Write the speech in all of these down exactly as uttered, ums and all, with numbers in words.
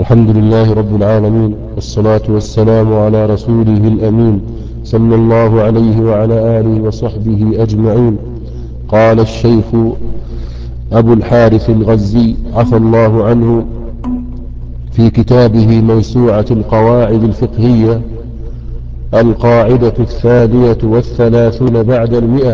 الحمد لله رب العالمين، والصلاة والسلام على رسوله الأمين صلى الله عليه وعلى آله وصحبه أجمعين. قال الشيخ أبو الحارث الغزي عفى الله عنه في كتابه موسوعة القواعد الفقهية: القاعدة الثانية والثلاثون بعد المئة.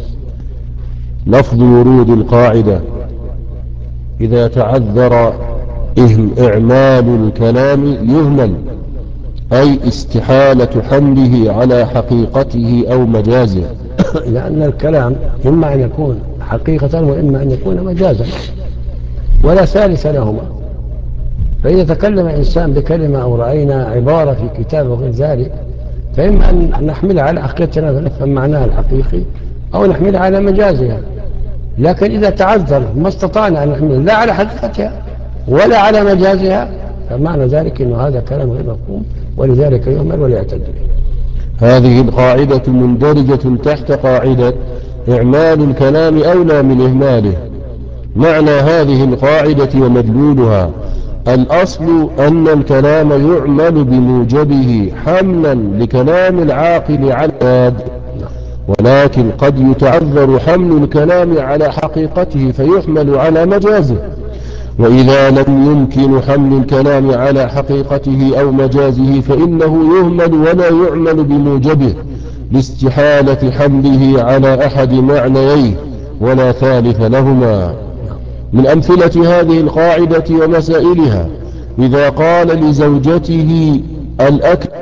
لفظ ورود القاعدة: إذا تعذر إعمال الكلام يهمل، أي استحالة حمله على حقيقته أو مجازه. لأن الكلام إما أن يكون حقيقة وإما أن يكون مجازا، ولا ثالث لهما. فإذا تكلم إنسان بكلمة أو رأينا عبارة في كتاب وغير ذلك، فإما أن نحملها على حقيقتنا فنفهم معناها الحقيقي، أو نحملها على مجازها. لكن إذا تعذر ما استطعنا أن نحملها لا على حقيقتها ولا على مجازها، فمعنى ذلك أنه هذا كلام غير مفهوم، ولذلك يهمل ولا يعتد به. هذه القاعدة مندرجة تحت قاعدة إعمال الكلام أولى من إهماله. معنى هذه القاعدة ومدلولها: الأصل أن الكلام يعمل بموجبه حملا لكلام العاقل على العاد، ولكن قد يتعذر حمل الكلام على حقيقته فيحمل على مجازه. وإذا لم يمكن حمل الكلام على حقيقته أو مجازه فإنه يهمل ولا يعمل بموجبه لاستحالة حمله على أحد معنييه ولا ثالث لهما. من أمثلة هذه القاعدة ومسائلها: إذا قال لزوجته الأكبر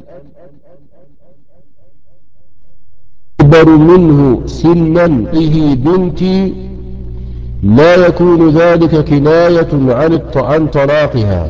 منه سنا به بنتي، لا يكون ذلك كناية عن عن طلاقها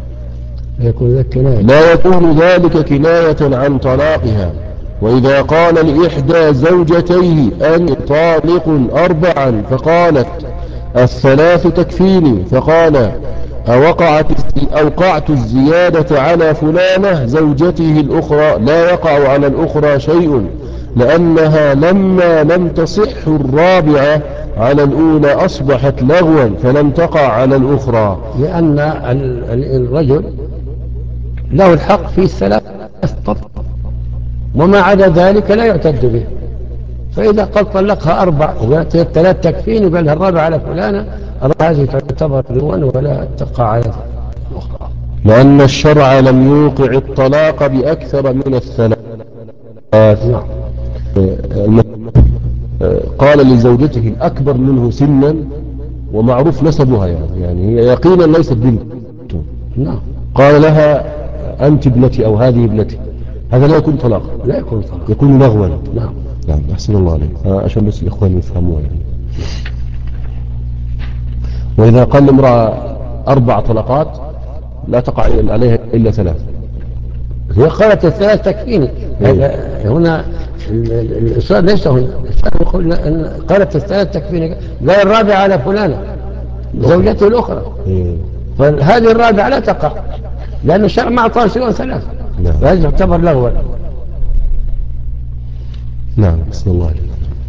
لا يكون ذلك كناية عن طلاقها. وإذا قال لإحدى زوجتيه أن طالق أربعا فقالت الثلاث تكفيني، فقال أوقعت أوقعت الزيادة على فلانة زوجته الأخرى، لا يقع على الأخرى شيء، لأنها لما لم تصح الرابعة على الأولى أصبحت لغوا فلم تقع على الأخرى. لأن الرجل له الحق في الثلاث طبعا، وما عدا ذلك لا يعتد به. فإذا قد طلقها أربع ثلاث تكفين وقال الرابع على فلانة، هذه تعتبر لغوا ولا تقع على الأخرى، لأن الشرع لم يوقع الطلاق بأكثر من الثلاث. نعم. قال لزوجته الأكبر منه سنا ومعروف نسبها، يعني, يعني هي يقينا ليست بنته. نعم. قال لها أنت ابنتي أو هذه ابنتي، هذا لا يكون طلاق، لا يكون طلاق، يكون لغوا. نعم. نعم، أحسن الله عليك، عشان بس الإخوان يفهموها يعني. وإذا قال امرأة أربع طلقات لا تقع عليها إلا ثلاث. هي قالت الثلاث تكفيني. هنا الإصرار ليس هنا، يقول قالت الثلاث تكفيني، قال الرابع على فلانة زوجته الأخرى، فهذه الرابعة لا تقع لأن الشرع ما أعطاه سوى ثلاث، فهذا يعتبر لغوا. نعم، بسم الله عليك.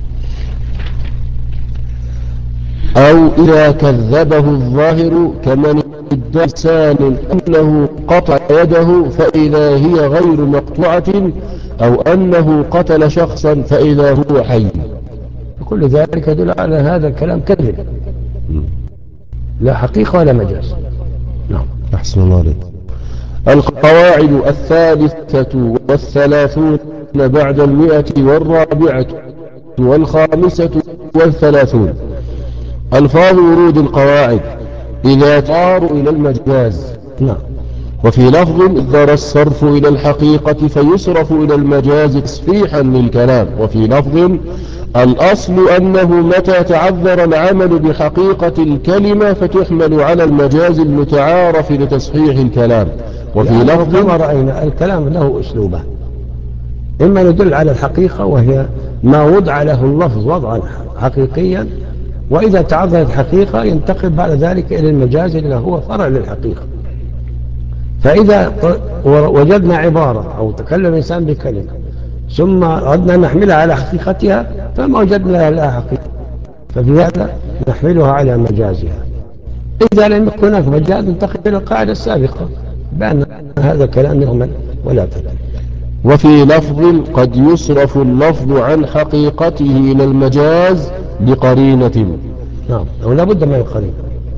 أو إذا كذبه الظاهر كمن ادعى إنسان أنه قطع يده فإذا هي غير مقطوعة، أو أنه قتل شخصا فإذا هو حي. كل ذلك يدل على هذا الكلام كذب، لا حقيقة ولا مجاز. نعم، أحسن الله عليك. القواعد الثالثة والثلاثون بعد المئة والرابعة والخامسة والثلاثون. ألفاظ ورود القواعد: إذا تعار إلى المجاز. نعم. وفي لفظ ذر الصرف إلى الحقيقة فيصرف إلى المجاز تصحيحا للكلام. وفي لفظ الأصل أنه متى تعذر العمل بحقيقة الكلمة فتحمل على المجاز المتعارف لتصحيح الكلام. وفي لفظ كما رأينا الكلام له أسلوبه، إما يدل على الحقيقة وهي ما وضع له اللفظ وضعا حقيقيا، وإذا تعذرت حقيقة ينتقل بعد ذلك إلى المجاز اللي هو فرع للحقيقة. فإذا وجدنا عبارة أو تكلم إنسان بكلمة ثم أردنا نحملها على حقيقتها فما وجدنا لها حقيقة، ففي هذا نحملها على مجازها. إذا لم يكن هناك مجال ننتقل إلى القاعدة السابقة بأن هذا الكلام يهمل ولا تدل. وفي لفظ قد يصرف اللفظ عن حقيقته إلى المجاز لقرينة. نعم، ولا بد من القرينة.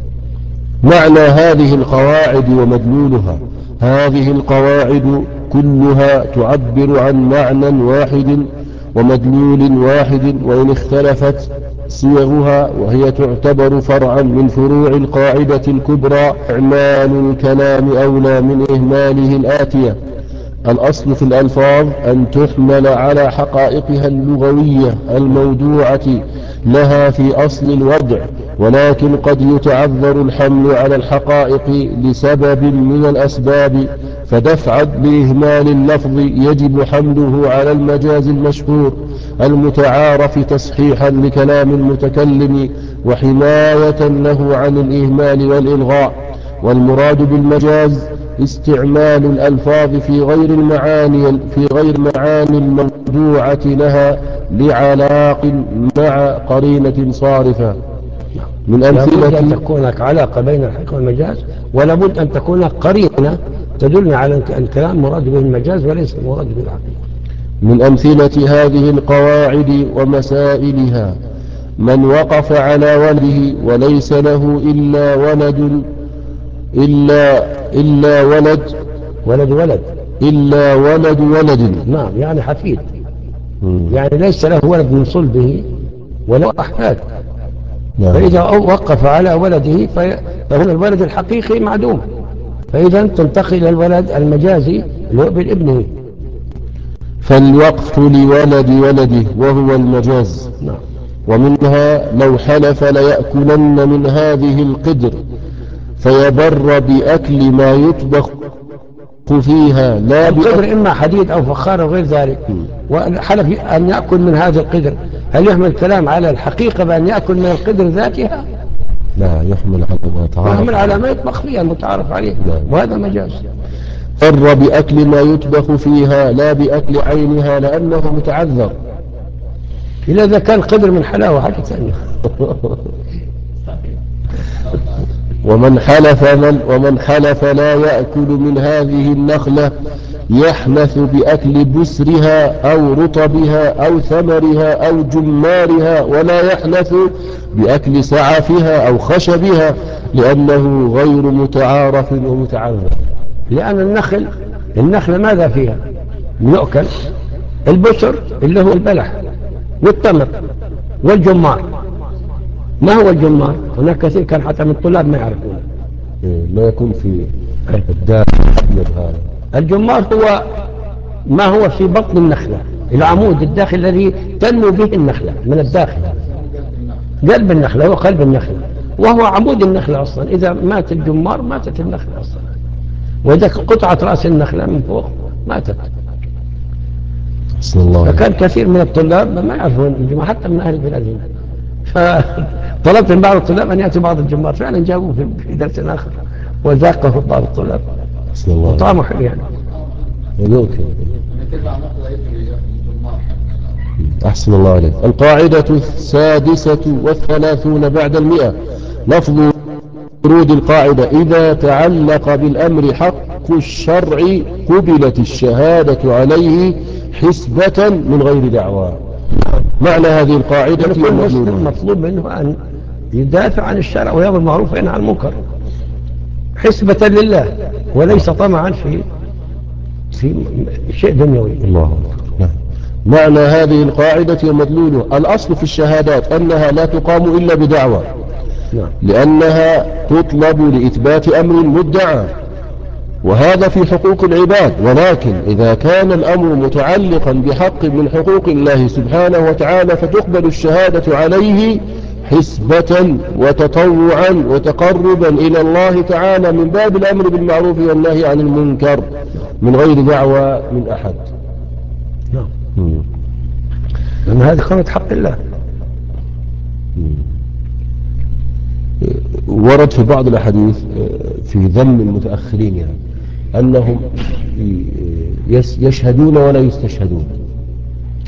معنى هذه القواعد ومدلولها: هذه القواعد كلها تعبر عن معنى واحد ومدلول واحد، وإن اختلفت صيغها، وهي تعتبر فرعا من فروع القاعدة الكبرى. إعمال الكلام أولى من إهماله الآتية: الأصل في الألفاظ أن تحمل على حقائقها اللغوية المودوعة لها في أصل الوضع، ولكن قد يتعذر الحمل على الحقائق لسبب من الأسباب، فدفعا لإهمال اللفظ يجب حمله على المجاز المشهور المتعارف تصحيحا لكلام المتكلم وحماية له عن الإهمال والإلغاء. والمراد بالمجاز استعمال الألفاظ في غير المعاني في غير معاني الموضوعة لها لعلاق مع قرينة صارفة. من أمثلة لابد أن أمثلة تكون هناك علاقة بين الحقيقة والمجاز، ولابد أن تكون قرينة تدلنا على الكلام مراد به المجاز وليس مراد به الحقيقة. من أمثلة هذه القواعد ومسائلها: من وقف على ولده وليس له إلا ولد إلا إلا ولد ولد ولد إلا ولد ولد نعم، يعني حفيد، مم. يعني ليس له ولد من صلبه ولا أحفاد. نعم. فإذا وقف على ولده فهنا الولد الحقيقي معدوم، فإذا تنتقل إلى الولد المجازي اللي هو بالابنه. فالوقف لولد ولده وهو المجاز. نعم. ومنها: لو حلف ليأكلن من هذه القدر فيبر بأكل ما يطبخ فيها لا القدر بأكل. إما حديد أو فخار أو غير ذلك، وحلف أن يأكل من هذا القدر، هل يحمل الكلام على الحقيقة بأن يأكل من القدر ذاتها؟ لا، يحمل على ما يتعارف يحمل على ما يطبخ فيها المتعارف عليه، وهذا مجاز. بر بأكل ما يطبخ فيها لا بأكل عينها لأنه متعذر. إلا إذا كان قدر من حلاوة حاجة ثانية. ومن حلف من ومن حلف لا يأكل من هذه النخلة يحنث بأكل بسرها أو رطبها أو ثمرها أو جمارها، ولا يحنث بأكل سعفها أو خشبها لأنه غير متعارف ومتعذر. لأن النخل النخلة ماذا فيها؟ يؤكل البسر اللي هو البلح والتمر والجمار. ما هو الجمار؟ هناك كثير كان حتى من الطلاب ما يعرفونه. ما يكون في الداخل هذا. الجمار هو ما هو في بطن النخلة، العمود الداخل الذي تنمو به النخلة من الداخل. قلب النخلة هو قلب النخلة، وهو عمود النخلة أصلا. إذا مات الجمار ماتت النخلة أصلا، وإذا قطعت رأس النخلة من فوق ماتت. فكان كثير من الطلاب ما يعرفون الجمار حتى من أهل البلاد هنا، فطلبت من بعض الطلاب أن يأتي بعض الجمار، فعلا جابوه في درس آخر وذاقه بعض الطلاب وطعمه حلو يعني. أحسن الله عليك. القاعدة السادسة والثلاثون بعد المئة: لفظ ورود القاعدة: إذا تعلق بالأمر حق الشرع قبلت الشهادة عليه حسبة من غير دعوى. معنى هذه القاعدة: كل مسلم مطلوب منه أن يدافع عن الشرع ويأمر بالمعروف وينهى عن المنكر حسبة لله، وليس طمعا في في شيء دنيوي. الله. معنى هذه القاعدة ومدلولها: الأصل في الشهادات أنها لا تقام إلا بدعوى، لأنها تطلب لإثبات أمر مدعى، وهذا في حقوق العباد. ولكن إذا كان الأمر متعلقا بحق من حقوق الله سبحانه وتعالى فتقبل الشهادة عليه حسبة وتطوعا وتقربا إلى الله تعالى من باب الأمر بالمعروف والنهي عن المنكر من غير دعوى من أحد. نعم، لأن هذه قامت حق الله. ورد في بعض الأحاديث في ذم المتأخرين يعني أنهم يشهدون ولا يستشهدون.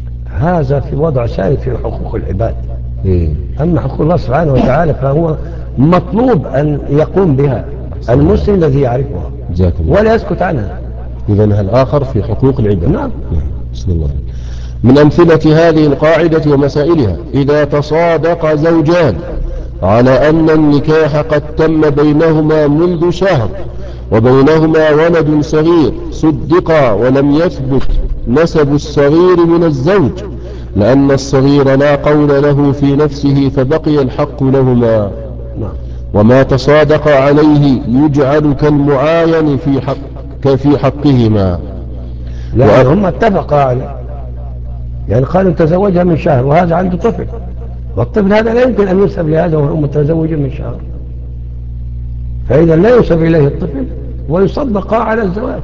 هذا في وضع ثاني في حقوق العباد. إيه؟ أما حقوق الله سبحانه وتعالى فهو مطلوب أن يقوم بها المسلم الذي يعرفها ولا يسكت عنها. إذن الآخر في حقوق العباد. نعم. بسم الله. من أمثلة هذه القاعدة ومسائلها: إذا تصادق زوجان على أن النكاح قد تم بينهما منذ شهر وبينهما ولد صغير، صدقا ولم يثبت نسب الصغير من الزوج، لأن الصغير لا قول له في نفسه فبقي الحق لهما. وما تصادق عليه يجعل كالمعاين في حق في حقهما. لا هم اتفقا عليه، يعني قالوا تزوجها من شهر وهذا عنده طفل، والطفل هذا لا يمكن أن ينسب لهذا وهو متزوج من شهر، فإذا لا ينسب إليه الطفل ويصدقا على الزواج.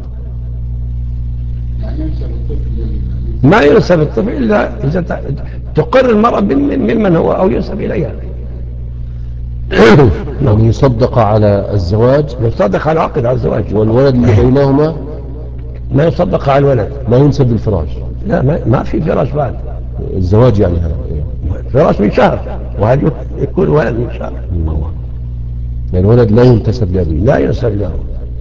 ما ينسب الطفل إلا إذا تقر المرأة ممن هو أو ينسب إليها. يعني يصدق على الزواج، يصدق على العقد على الزواج، والولد اللي بينهما ما يصدق على الولد، ما ينسب بالفراش. لا ما, ما في فراش بعد الزواج، يعني هذا فراش من شهر وهل يكون ولد من شهر. يعني الولد لا ينتسب لأبيه، لا ينسب له.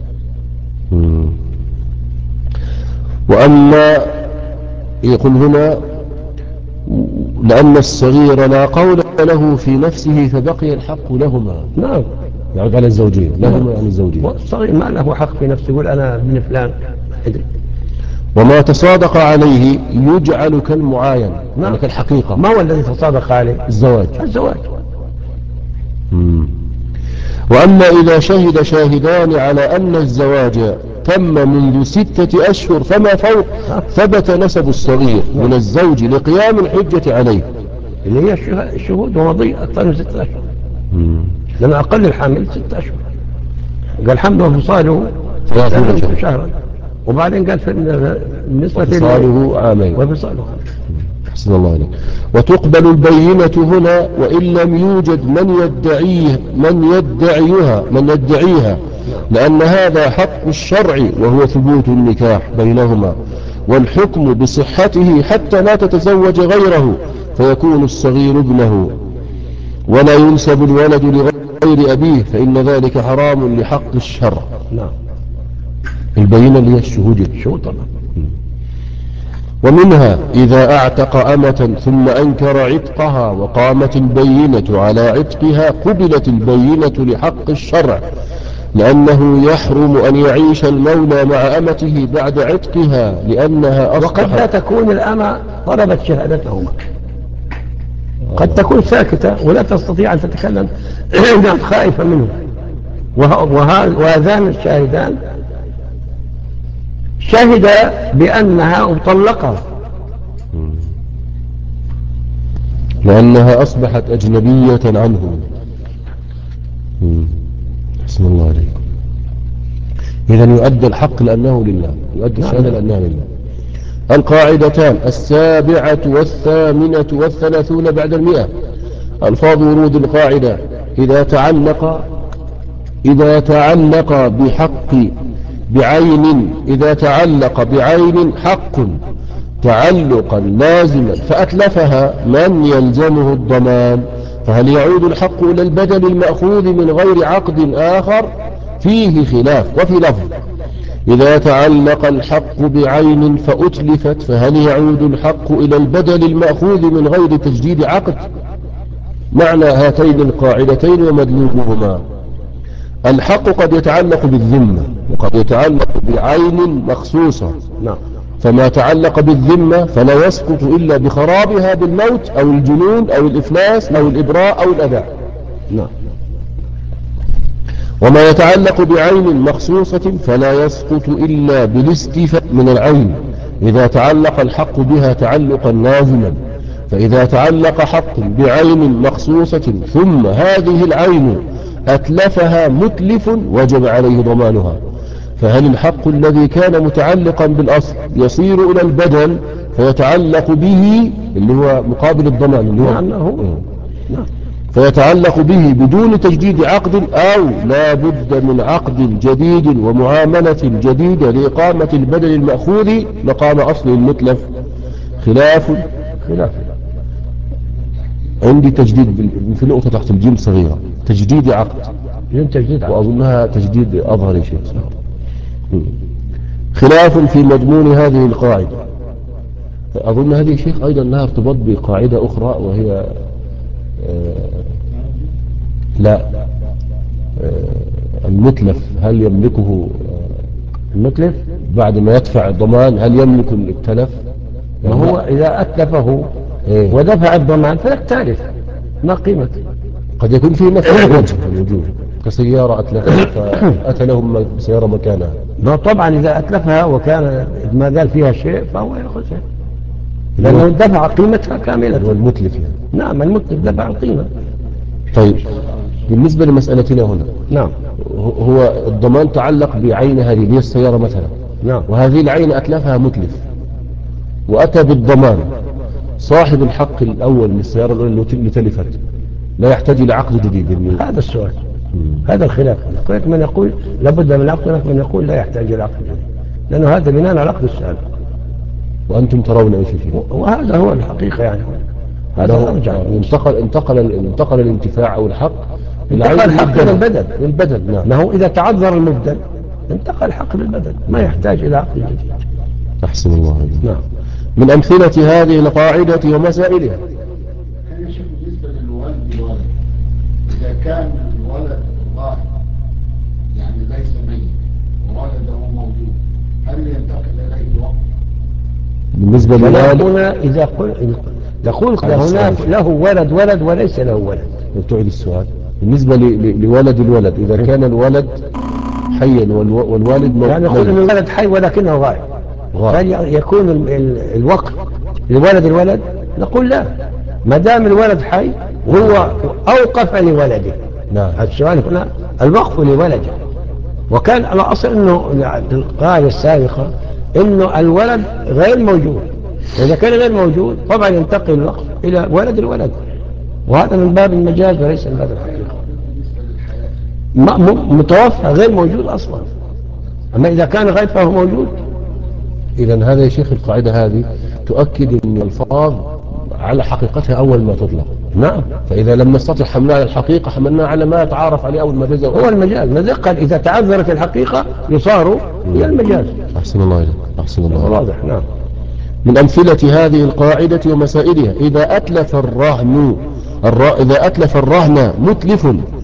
وأما يقول هنا لأن الصغير لا قول له في نفسه فبقي الحق لهما. نعم، يعود على الزوجين، لهما عن الزوجين. الصغير ما له حق في نفسه يقول أنا ابن فلان. وما تصادق عليه يجعل كالمعاين، نعم، يعني كالحقيقة. ما هو الذي تصادق عليه؟ الزواج. الزواج. مم. وأما إذا شهد شاهدان على أن الزواج تم منذ ستة أشهر فما فوق ثبت نسب الصغير من الزوج لقيام الحجة عليه، اللي هي الشهود ومضي أكثر من ستة أشهر. لما أقل الحامل ستة أشهر، قال حمله وفصاله ثلاثين شهرا، وبعدين قال في النسبة وفصاله عامين وفصاله عامين. أحسن الله عليك. وتقبل البينة هنا وإن لم يوجد من يدعيه من يدعيها من يدعيها لأن هذا حق الشرع وهو ثبوت النكاح بينهما، والحكم بصحته حتى لا تتزوج غيره فيكون الصغير ابنه، ولا ينسب الولد لغير أبيه فإن ذلك حرام لحق الشرع. نعم. البينة اللي هي الشهود. الشهود طبعا. ومنها إذا أعتق أمة ثم أنكر عتقها وقامت البينة على عتقها قبلت البينة لحق الشرع، لأنه يحرم أن يعيش المولى مع أمته بعد عتقها لأنها أصبحت. وقد لا تكون الأمة طلبت شهادتهما، قد تكون ساكتة ولا تستطيع أن تتكلم خائفة منه، وهذان الشاهدان شهد بأنها مطلقة لأنها أصبحت أجنبية عنه. بسم الله عليكم. إذن يؤدى الحق لأنه لله، يؤدى الشهادة لأنها لله. القاعدتان السابعة والثامنة والثلاثون بعد المئة. ألفاظ ورود القاعدة: إذا تعلق إذا تعلق بحق بعين إذا تعلق بعين حق تعلقا لازما فأتلفها من يلزمه الضمان، فهل يعود الحق إلى البدل المأخوذ من غير عقد آخر؟ فيه خلاف. وفي لفظ: إذا تعلق الحق بعين فأتلفت فهل يعود الحق إلى البدل المأخوذ من غير تجديد عقد؟ معنى هاتين القاعدتين ومدلولهما: الحق قد يتعلق بالذمة وقد يتعلق بعين مخصوصة. نعم. فما تعلق بالذمة فلا يسقط إلا بخرابها بالموت أو الجنون أو الإفلاس أو الإبراء أو الأداء. نعم. وما يتعلق بعين مخصوصة فلا يسقط إلا بالاستيفاء من العين إذا تعلق الحق بها تعلقا لازما. فإذا تعلق حق بعين مخصوصة ثم هذه العين أتلفها متلف وجب عليه ضمانها، فهل الحق الذي كان متعلقا بالأصل يصير إلى البدل فيتعلق به اللي هو مقابل الضمان اللي هو نعم هو نعم فيتعلق به بدون تجديد عقد، أو لا بد من عقد جديد ومعاملة جديدة لإقامة البدل المأخوذ مقام أصل المتلف؟ خلاف خلاف عندي تجديد في نقطة تحت الجيم صغيرة: تجديد عقد. بدون تجديد عقد. وأظنها تجديد أظهر يا شيخ. خلاف في مضمون هذه القاعدة. أظن هذه يا شيخ أيضا لها ارتباط بقاعدة أخرى وهي آه لا آه المتلف هل يملكه آه المتلف بعد ما يدفع الضمان هل يملك التلف؟ ما هو إذا أتلفه إيه؟ ودفع الضمان فلك تالف ما قيمته. قد يكون فيه نفس الوجه الوجوه كسيارة أتلفها فأتى لهم سيارة مكانها. ما طبعا إذا أتلفها وكان ما زال فيها شيء فهو يأخذها لأنه دفع قيمتها كاملة. هو المتلف يعني. نعم المتلف دفع القيمة. طيب بالنسبة لمسألتنا هنا نعم هو الضمان تعلق بعين هذه هي السيارة مثلا. نعم وهذه العين أتلفها متلف وأتى بالضمان. صاحب الحق الأول من السيارة اللي تلفت لا يحتاج إلى عقد جديد. هذا السؤال. هذا الخلاف. هناك من يقول لابد من العقد هناك من يقول لا يحتاج إلى عقد جديد لأنه هذا بناء على العقد السابق. وأنتم ترون أي شيء. وهذا هو الحقيقة يعني. هذا أرجع. انتقل انتقل انتقل الانتفاع أو الحق انتقل الحق إلى البدل. البدل نعم. ما هو إذا تعذر المبدل انتقل الحق للبدل ما يحتاج إلى عقد جديد. أحسن الله عليك. نعم. من أمثلة هذه القاعدة ومسائلها. بالنسبة للوالد الوالد إذا كان الولد ظاهر يعني ليس ميت وولده موجود هل ينتقل إليه الوقت؟ بالنسبة للوالد هنا إذا قل يقول هناك له ولد ولد وليس له ولد. تعيد السؤال. بالنسبة لولد الولد إذا كان الولد حيا والوالد موجود يعني يقول أن الولد حي ولكنه غائب هل يكون الوقف لولد الولد؟ نقول لا ما دام الولد حي هو أوقف لولده. نعم. السؤال هنا الوقف لولده وكان على أصل أنه القاعدة السابقة أنه الولد غير موجود وإذا كان غير موجود طبعا ينتقل الوقف إلى ولد الولد وهذا من باب المجاز وليس من باب الحقيقة. متوفى غير موجود أصلا أما إذا كان غير فهو موجود. إذن هذا يا شيخ القاعدة هذه تؤكد أن الألفاظ على حقيقتها أول ما تطلق. نعم. فإذا لم نستطع حملها على الحقيقة حملناها على ما يتعارف عليه أول مجاز. هو المجاز ماذا قال إذا تعذرت الحقيقة يصار إلى المجاز. أحسن الله إليك. أحسن الله. واضح. نعم. من أمثلة هذه القاعدة ومسائلها إذا أتلف الرهن الر... إذا أتلف الرهن متلف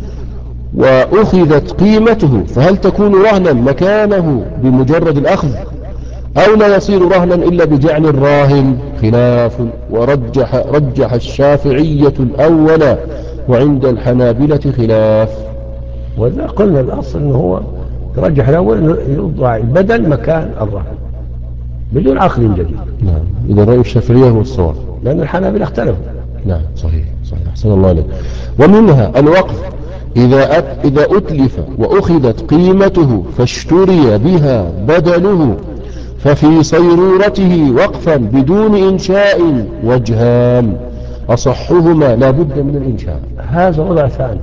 وأخذت قيمته فهل تكون رهنا مكانه بمجرد الأخذ أو لا يصير رهنا إلا بجعل الراهن؟ خلاف ورجح رجح الشافعية الأول وعند الحنابلة خلاف. وإذا قلنا الأصل أنه هو ترجح الأول يوضع البدل مكان الرهن بدون عقد جديد. نعم. إذا رأي الشافعية هو الصواب لأن الحنابلة اختلفوا. نعم صحيح صحيح. أحسن الله عليك. ومنها الوقف إذا أت إذا أتلف وأخذت قيمته فاشتري بها بدله ففي صيرورته وقفا بدون إنشاء وجهان أصحهما لا بد من الإنشاء. هذا وضع ثاني.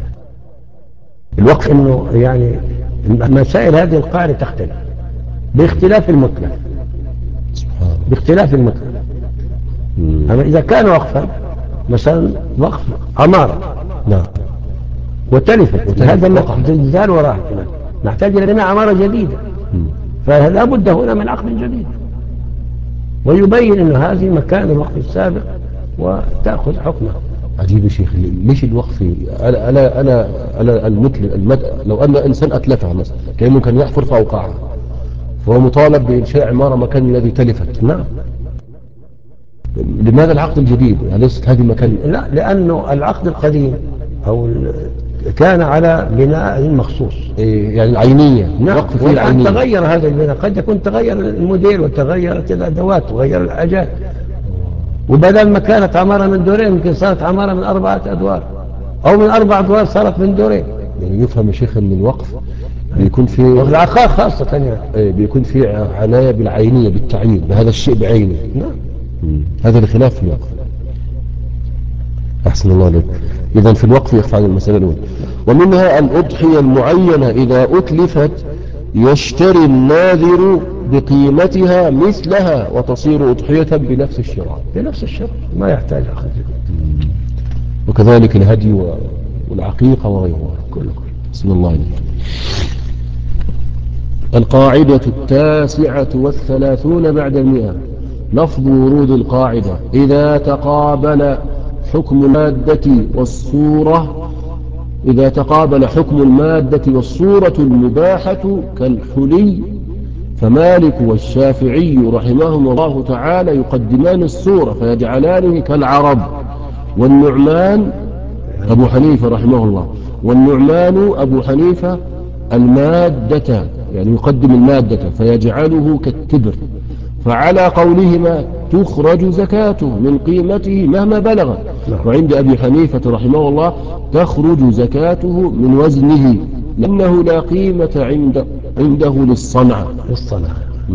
الوقف إنه يعني مسائل هذه القاعدة تختلف باختلاف المتلف. سبحان الله. باختلاف المتلف. أما إذا كان وقفا مثلا وقف عمارة. نعم. وتلفت هذا الوقف زال وراها نحتاج إلى بناء عمارة جديدة فلا بد هنا من عقد جديد ويبين أن هذه مكان الوقف السابق وتأخذ حكمه. عجيب يا شيخ. ليش الوقف أنا أنا أنا, أنا المتلف المد... لو أن إنسان أتلفها مثلا كأنه كان يحفر فأوقعها فهو مطالب بإنشاء عمارة مكان الذي تلفت. نعم. لماذا العقد الجديد؟ أليست هذه مكان؟ لا لأنه العقد القديم أو كان على بناء مخصوص. إيه يعني العينية. نعم. وقف فيه العينية. تغير هذا البناء قد يكون تغير الموديل وتغيرت الأدوات وغير الحاجات وبدل ما كانت عمارة من دورين يمكن صارت عمارة من أربعة أدوار أو من أربع أدوار صارت من دورين. يعني يفهم يا شيخ أن الوقف بيكون في والعقار خاصة يعني. إيه بيكون في عناية بالعينية بالتعيين بهذا الشيء بعينه. نعم. هذا الخلاف في الوقف. أحسن الله عليك. إذن في الوقف يخفى عن المسألة الأولى. ومنها الأضحية المعينة إذا أتلفت يشتري الناذر بقيمتها مثلها وتصير أضحية بنفس الشراء. بنفس الشراء ما يحتاج أخذ. وكذلك الهدي والعقيقة وغيرها كله. بسم الله عليك. القاعدة التاسعة والثلاثون بعد المئة. لفظ ورود القاعدة: إذا تقابل حكم المادة والصورة إذا تقابل حكم المادة والصورة المباحة كالحلي، فمالك والشافعي رحمهم الله تعالى يقدمان الصورة فيجعلانه كالعرب، والنعمان أبو حنيفة رحمه الله والنعمان أبو حنيفة المادة، يعني يقدم المادة فيجعله كالتبر. فعلى قولهما تخرج زكاته من قيمته مهما بلغ. وعند أبي حنيفة رحمه الله تخرج زكاته من وزنه لأنه لا قيمة عند عنده للصنعة. للصنعة.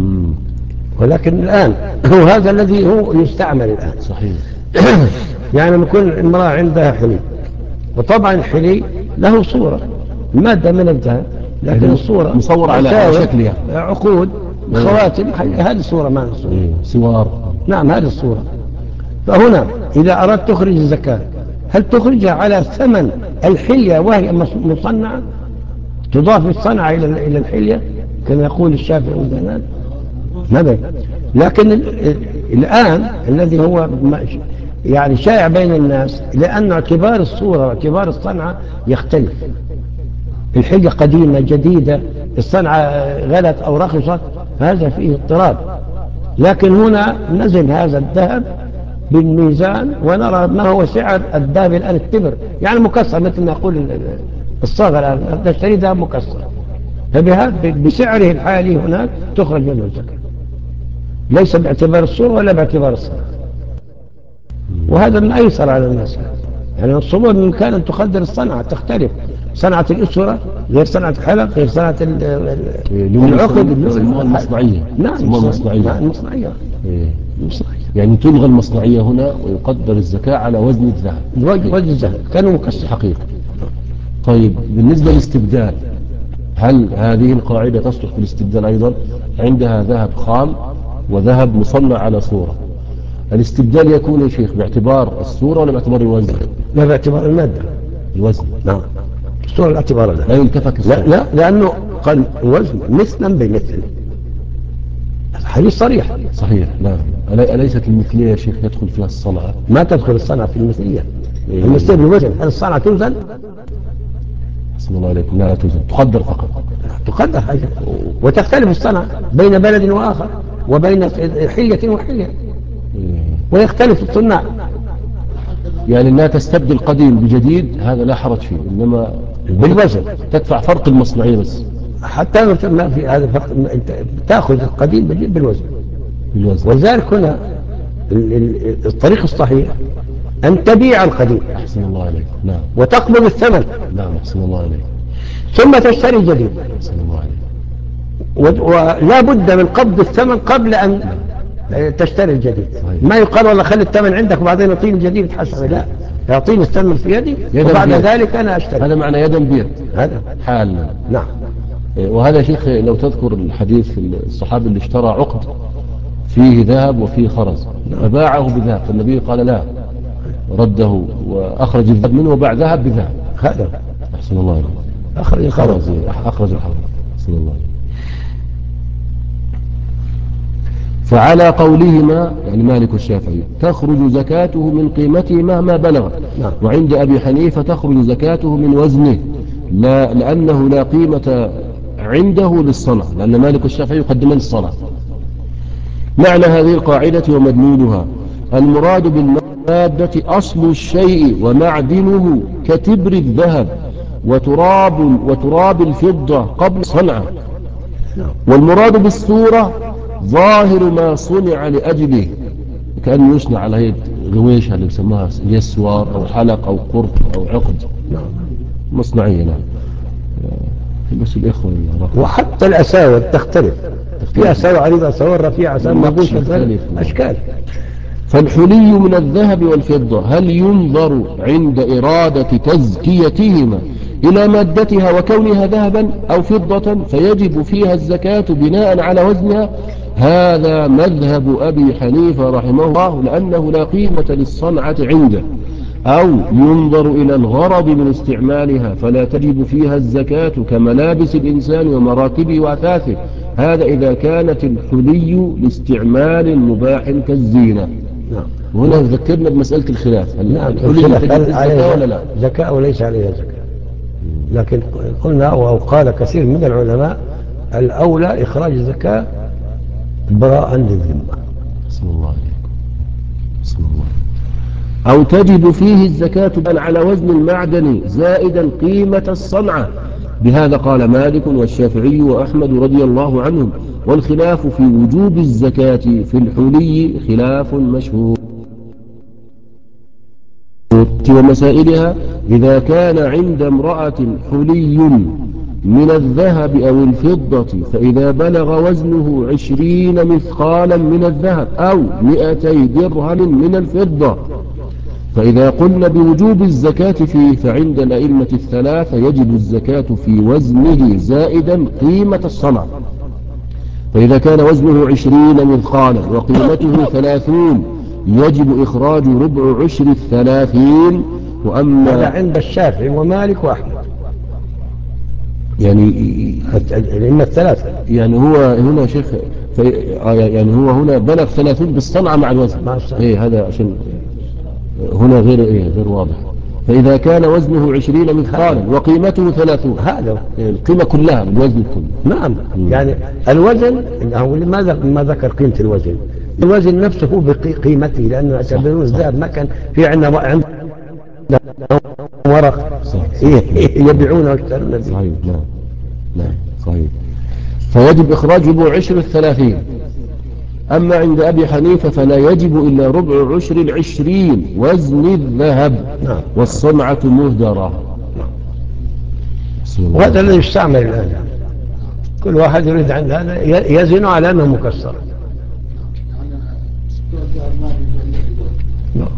ولكن الآن وهذا الذي هو يستعمل الآن. صحيح. يعني لما يكون امرأة عندها حلي، وطبعا الحلي له صورة، المادة من الذهب، لكن الصورة مصور على شكلها، عقود، خواتم، هذه الصورة ما الصورة. سوار. نعم هذه الصورة. فهنا إذا أردت تخرج الزكاة هل تخرجها على ثمن الحلية وهي مصنعة، تضاف الصنعة إلى إلى الحلية كما يقول الشافعي والزناد؟ ما. لكن الآن الذي هو يعني شائع بين الناس، لأن اعتبار الصورة واعتبار الصنعة يختلف. الحلية قديمة جديدة، الصنعة غلت أو رخصت، هذا فيه اضطراب. لكن هنا نزل هذا الذهب بالميزان ونرى ما هو سعر الذهب الآن التبر، يعني مكسر مثل ما يقول الصاغة الآن نشتري ذهب مكسر، فبهذا بسعره الحالي هناك تخرج منه الزكاة، ليس باعتبار الصورة ولا باعتبار الصنعة. وهذا من أيسر على الناس. يعني الصورة من كان أن تقدر الصنعة تختلف، صنعة الأسرة غير صنعة الحلق غير صنعة العقد المصنعية. نعم المصنعية. المصنعية. يعني تلغى المصنعية هنا ويقدر الزكاة على وزن الذهب. وزن الذهب كانوا مكسر حقيقة. طيب بالنسبة للاستبدال، هل هذه القاعدة تصلح في الاستبدال أيضا؟ عندها ذهب خام وذهب مصنع على صورة، الاستبدال يكون يا شيخ باعتبار الصورة ولا باعتبار الوزن؟ لا باعتبار المادة. الوزن. نعم. الصورة باعتبار لا ينتفك الصورة. لا, لا لأنه قال الوزن مثلا بمثل، حديث صريح. صحيح. نعم. أليست المثلية يا شيخ يدخل فيها الصنعة؟ ما تدخل الصنعة في المثلية. إيه؟ المثلية بالوزن، هل الصنعة توزن؟ بسم الله عليكم. لا توزن، تقدر فقط. تقدر حاجة. وتختلف الصنعة بين بلد وآخر وبين حلية وحلية، ويختلف الصناع. يعني انها تستبدل قديم بجديد هذا لا حرج فيه، انما بالوزن تدفع فرق المصنعية بس. حتى ما في هذا فرق، تأخذ القديم بالوزن. بالوزن. ولذلك هنا الطريق الصحيح أن تبيع القديم. أحسن الله عليك. نعم. وتقبض الثمن. نعم. أحسن الله عليك. ثم تشتري الجديد. أحسن الله عليك. ولا بد من قبض الثمن قبل أن تشتري الجديد. صحيح. ما يقال والله خلي الثمن عندك وبعدين اعطيني الجديد تحسب، لا، يعطيني الثمن في يدي وبعد بيت. ذلك أنا أشتري. هذا معنى يدا بيد. هذا حال. نعم. وهذا شيخ لو تذكر الحديث الصحابي اللي اشترى عقد فيه ذهب وفيه خرز، نعم. فباعه بذهب، فالنبي قال لا، رده وأخرج الذهب منه وباع ذهب بذهب. هذا أحسن الله عليك. أخرج الخرز. أخرج الخرز. أحسن الله عليك. فعلى قولهما يعني مالك والشافعي تخرج زكاته من قيمته مهما بلغ. نعم. وعند أبي حنيفة تخرج زكاته من وزنه، لا لأنه لا قيمة عنده للصنع، لأن مالك والشافعي يقدمان الصنع. معنى هذه القاعدة ومدلولها: المراد بالمادة أصل الشيء ومعدنه كتبر الذهب وتراب, وتراب الفضة قبل صنعه. والمراد بالصورة ظاهر ما صنع لأجله، كأنه يصنع على هيئة غويشة اللي بسموها اليسوار أو حلق أو قرط أو عقد مصنعية. نعم. بس الإخوة. وحتى الأساور تختلف، في أساور عريضة، أساور رفيعة، أساور مغوشة، أشكال. فالحلي من الذهب والفضة هل ينظر عند إرادة تزكيتهما إلى مادتها وكونها ذهبا أو فضة فيجب فيها الزكاة بناء على وزنها؟ هذا مذهب أبي حنيفة رحمه الله، لأنه لا قيمة للصنعة عنده، أو ينظر إلى الغرض من استعمالها فلا تجب فيها الزكاة كملابس الإنسان ومراكبه وأثاثه. هذا إذا كانت الحلي لاستعمال مباح كالزينة. نعم. وهنا ذكرنا بمسألة الخلاف، هل نعم. الحلي تجب الزكاة ولا لا؟ زكاة وليس عليها زكاة، لكن قلنا أو قال كثير من العلماء الأولى إخراج الزكاة براء للذمة. بسم الله عليكم. بسم الله. أو تجب فيه الزكاة على وزن المعدن زائدا قيمة الصنعة، بهذا قال مالك والشافعي وأحمد رضي الله عنهم. والخلاف في وجوب الزكاة في الحلي خلاف مشهور. ومسائلها: إذا كان عند امرأة حلي من الذهب أو الفضة فإذا بلغ وزنه عشرين مثقالا من الذهب أو مئتي درهم من الفضة فإذا قلنا بوجوب الزكاة فيه فعند الأئمة الثلاثة يجب الزكاة في وزنه زائدا قيمة الصنع. فإذا كان وزنه عشرين مثقالا وقيمته ثلاثون يجب إخراج ربع عشر الثلاثين. وأما هذا عند الشافعي ومالك وأحمد، يعني الأئمة الثلاثة. يعني هو هنا شيخ يعني هو هنا بلغ ثلاثون بالصنعة مع الوزن. إيه هذا عشان هنا غير إيه غير واضح. فإذا كان وزنه عشرين مثقالا وقيمته ثلاثون هذا القيمة كلها الوزن كله. نعم. م. يعني الوزن لماذا ما ذكر قيمة الوزن؟ الوزن نفسه هو بقيمته، لأنه يعتبرون الذهب ما كان في عندنا عند ورق يبيعونه ويشترون به. صحيح. نعم نعم صحيح. فيجب إخراج ربع عشر الثلاثين. أما عند أبي حنيفة فلا يجب إلا ربع عشر العشرين وزن الذهب. نعم. والصنعة مهدرة. نعم. وهذا الذي يستعمل الآن، كل واحد يريد عند هذا يزن على أنه مكسر. نعم.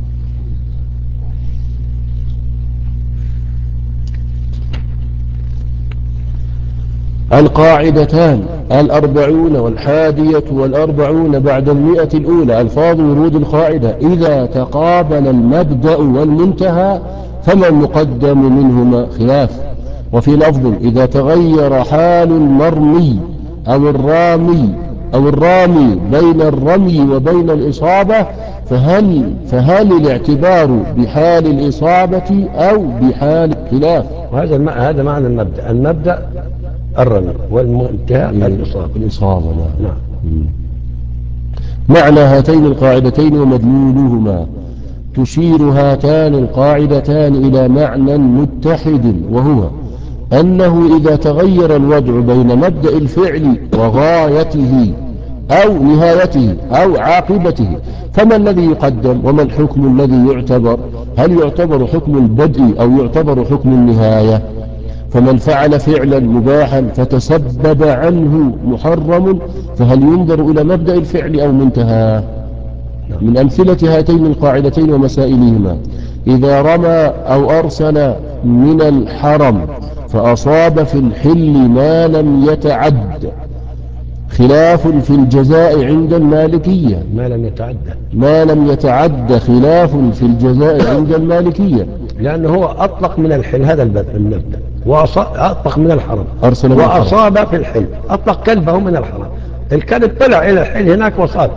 القاعدتان الأربعون والحادية والأربعون بعد المئة الأولى. ألفاظ ورود القاعدة: إذا تقابل المبدأ والمنتهى فما المقدم منهما خلاف. وفي لفظ: إذا تغير حال المرمي أو الرامي أو الرامي بين الرمي وبين الإصابة فهل, فهل الاعتبار بحال الإصابة أو بحال الخلاف؟ وهذا هذا معنى المبدأ. المبدأ الرمي والمنتهى الإصابة. الإصابة. نعم. نعم. معنى هاتين القاعدتين ومدلولهما: تشير هاتان القاعدتان إلى معنى متحد، وهو أنه إذا تغير الوضع بين مبدأ الفعل وغايته أو نهايته أو عاقبته فما الذي يقدم وما الحكم الذي يعتبر؟ هل يعتبر حكم البدء أو يعتبر حكم النهاية؟ فمن فعل فعلا مباحا فتسبب عنه محرم فهل ينظر إلى مبدأ الفعل أو منتهى؟ من أمثلة هاتين القاعدتين ومسائلهما: إذا رمى أو أرسل من الحرم فأصاب في الحل ما لم يتعد خلاف في الجزاء عند المالكية. ما لم يتعد ما لم يتعد خلاف في الجزاء عند المالكية، لأنه هو أطلق من الحل هذا المبدأ، وأطلق من الحرم أرسل من وأصاب الحرم. في الحل أطلق كلبه من الحرم، الكلب طلع إلى الحل هناك وصاب.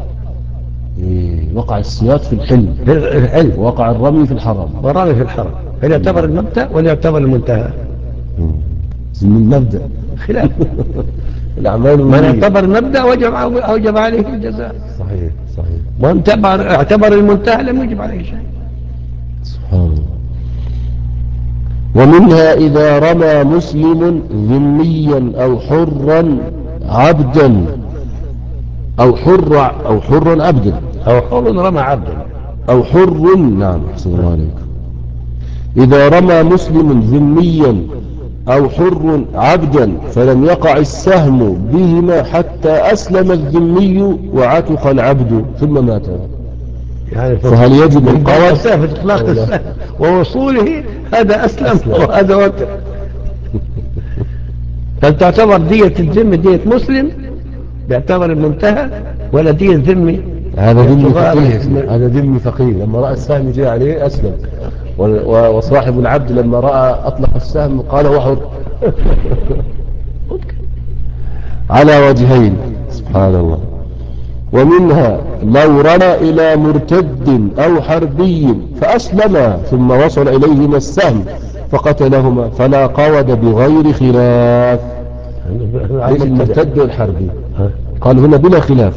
وقع الصياد في الحل في الحل وقع الرمي في الحرم. والرمي في الحرم. هل يعتبر المبدأ ولا يعتبر المنتهى؟ من المبدأ خلاف. الأعمال من اعتبر المبدأ وجب أوجب عليه الجزاء. صحيح صحيح. ومن اعتبر المنتهى لم يجب عليه شيء. سبحان الله. ومنها إذا رمى مسلم ذميا أو حرا عبدا أو حر أو حرا عبدا أو حر رمى عبدا أو حر. نعم أحسن الله عليكم. إذا رمى مسلم ذميا أو حر عبدا فلم يقع السهم بهما حتى أسلم الذمي وعتق العبد ثم مات، يعني فهل يجب القوة في إطلاق السهم ووصوله؟ هذا أسلم وهذا وتر. هل تعتبر دية الذم دية مسلم بيعتبر المنتهى ولا دية ذمي؟ هذا ذمي يرتضى فقيه، من- هذا ذمي فقيه لما رأى السهم جاء عليه أسلم، و- و- وصاحب العبد لما رأى أطلق السهم قال وحر. على وجهين سبحان الله. ومنها لو رمى إلى مرتد أو حربي فأسلم ثم وصل إليهما السهم فقتلهما فلا قود بغير خلاف. ليش المرتد والحربي؟ ها؟ قال هنا بلا خلاف.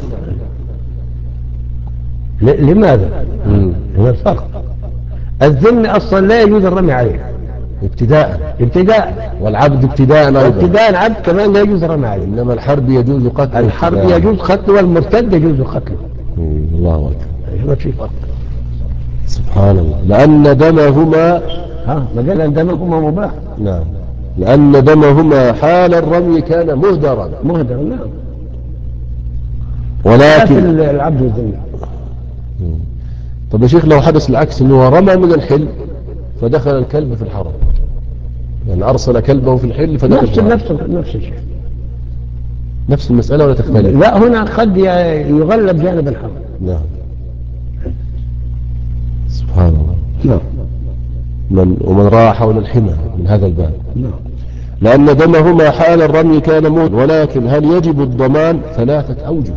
ل- لماذا؟ مم. هنا الفرق. الذمي أصلا لا يجوز الرمي عليه ابتداء، ابتداء، والعبد ابتداء أيضا، وابتداء العبد كمان لا يجوز الرمي عليه. إنما الحرب يجوز قتله. الحرب ابتداء. يجوز قتله والمرتد يجوز قتله. مم. الله أكبر. هنا في فرق. سبحان الله. لأن دمهما، ها ما قال أن دمكما مباح. نعم، لأن دمهما حال الرمي كان مهدرا. مهدر نعم. ولكن لكن العبد الذمي. طب يا شيخ لو حدث العكس انه رمى من الحل فدخل الكلب في الحرم، يعني ارسل كلبه في الحل فدخل نفس في الحرم. نفس نفس الشيء. نفس المسألة ولا تختلف؟ لا هنا قد يغلب جانب الحرم. نعم. سبحان الله. نعم. من ومن راى حول الحمى من هذا الباب. نعم. لأن دمهما حال الرمي كان موت، ولكن هل يجب الضمان؟ ثلاثة أوجه.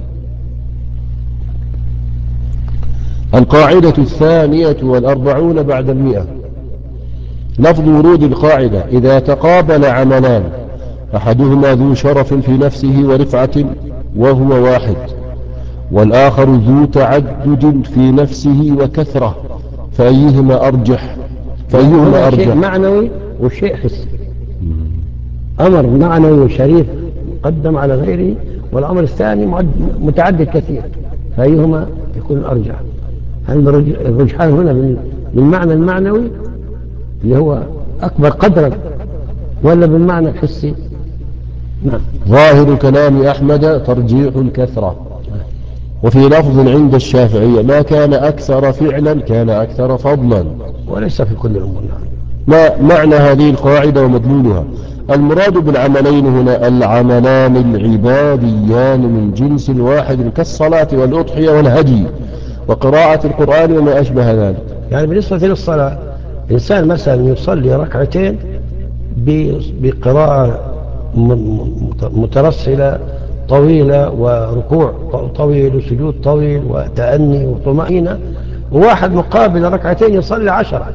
القاعدة الثانية والأربعون بعد المئة. لفظ ورود القاعدة: إذا تقابل عملان أحدهما ذو شرف في نفسه ورفعة وهو واحد، والآخر ذو تعدد في نفسه وكثرة، فأيهما أرجح؟ فأيهما شيء أرجح؟ معنوي وشيء حسي. أمر معنوي وشريف مقدم على غيره، والأمر الثاني متعدد كثير، فأيهما يكون أرجح؟ هل الرجحان هنا بالمعنى المعنوي اللي هو أكبر قدرا، ولا بالمعنى الحسي؟ نعم. ظاهر كلام أحمد ترجيح الكثرة. وفي لفظ عند الشافعية: ما كان أكثر فعلا كان أكثر فضلا. وليس في كل الأمور. نعم. ما معنى هذه القاعدة ومدلولها؟ المراد بالعملين هنا العملان العباديان من جنس واحد كالصلاة والأضحية والهدي وقراءة القرآن وما أشبه ذلك. يعني بالنسبة للصلاة، إنسان مثلا يصلي ركعتين بقراءة مترسلة طويلة وركوع طويل وسجود طويل وتأني وطمأنينة، وواحد مقابل ركعتين يصلي عشرة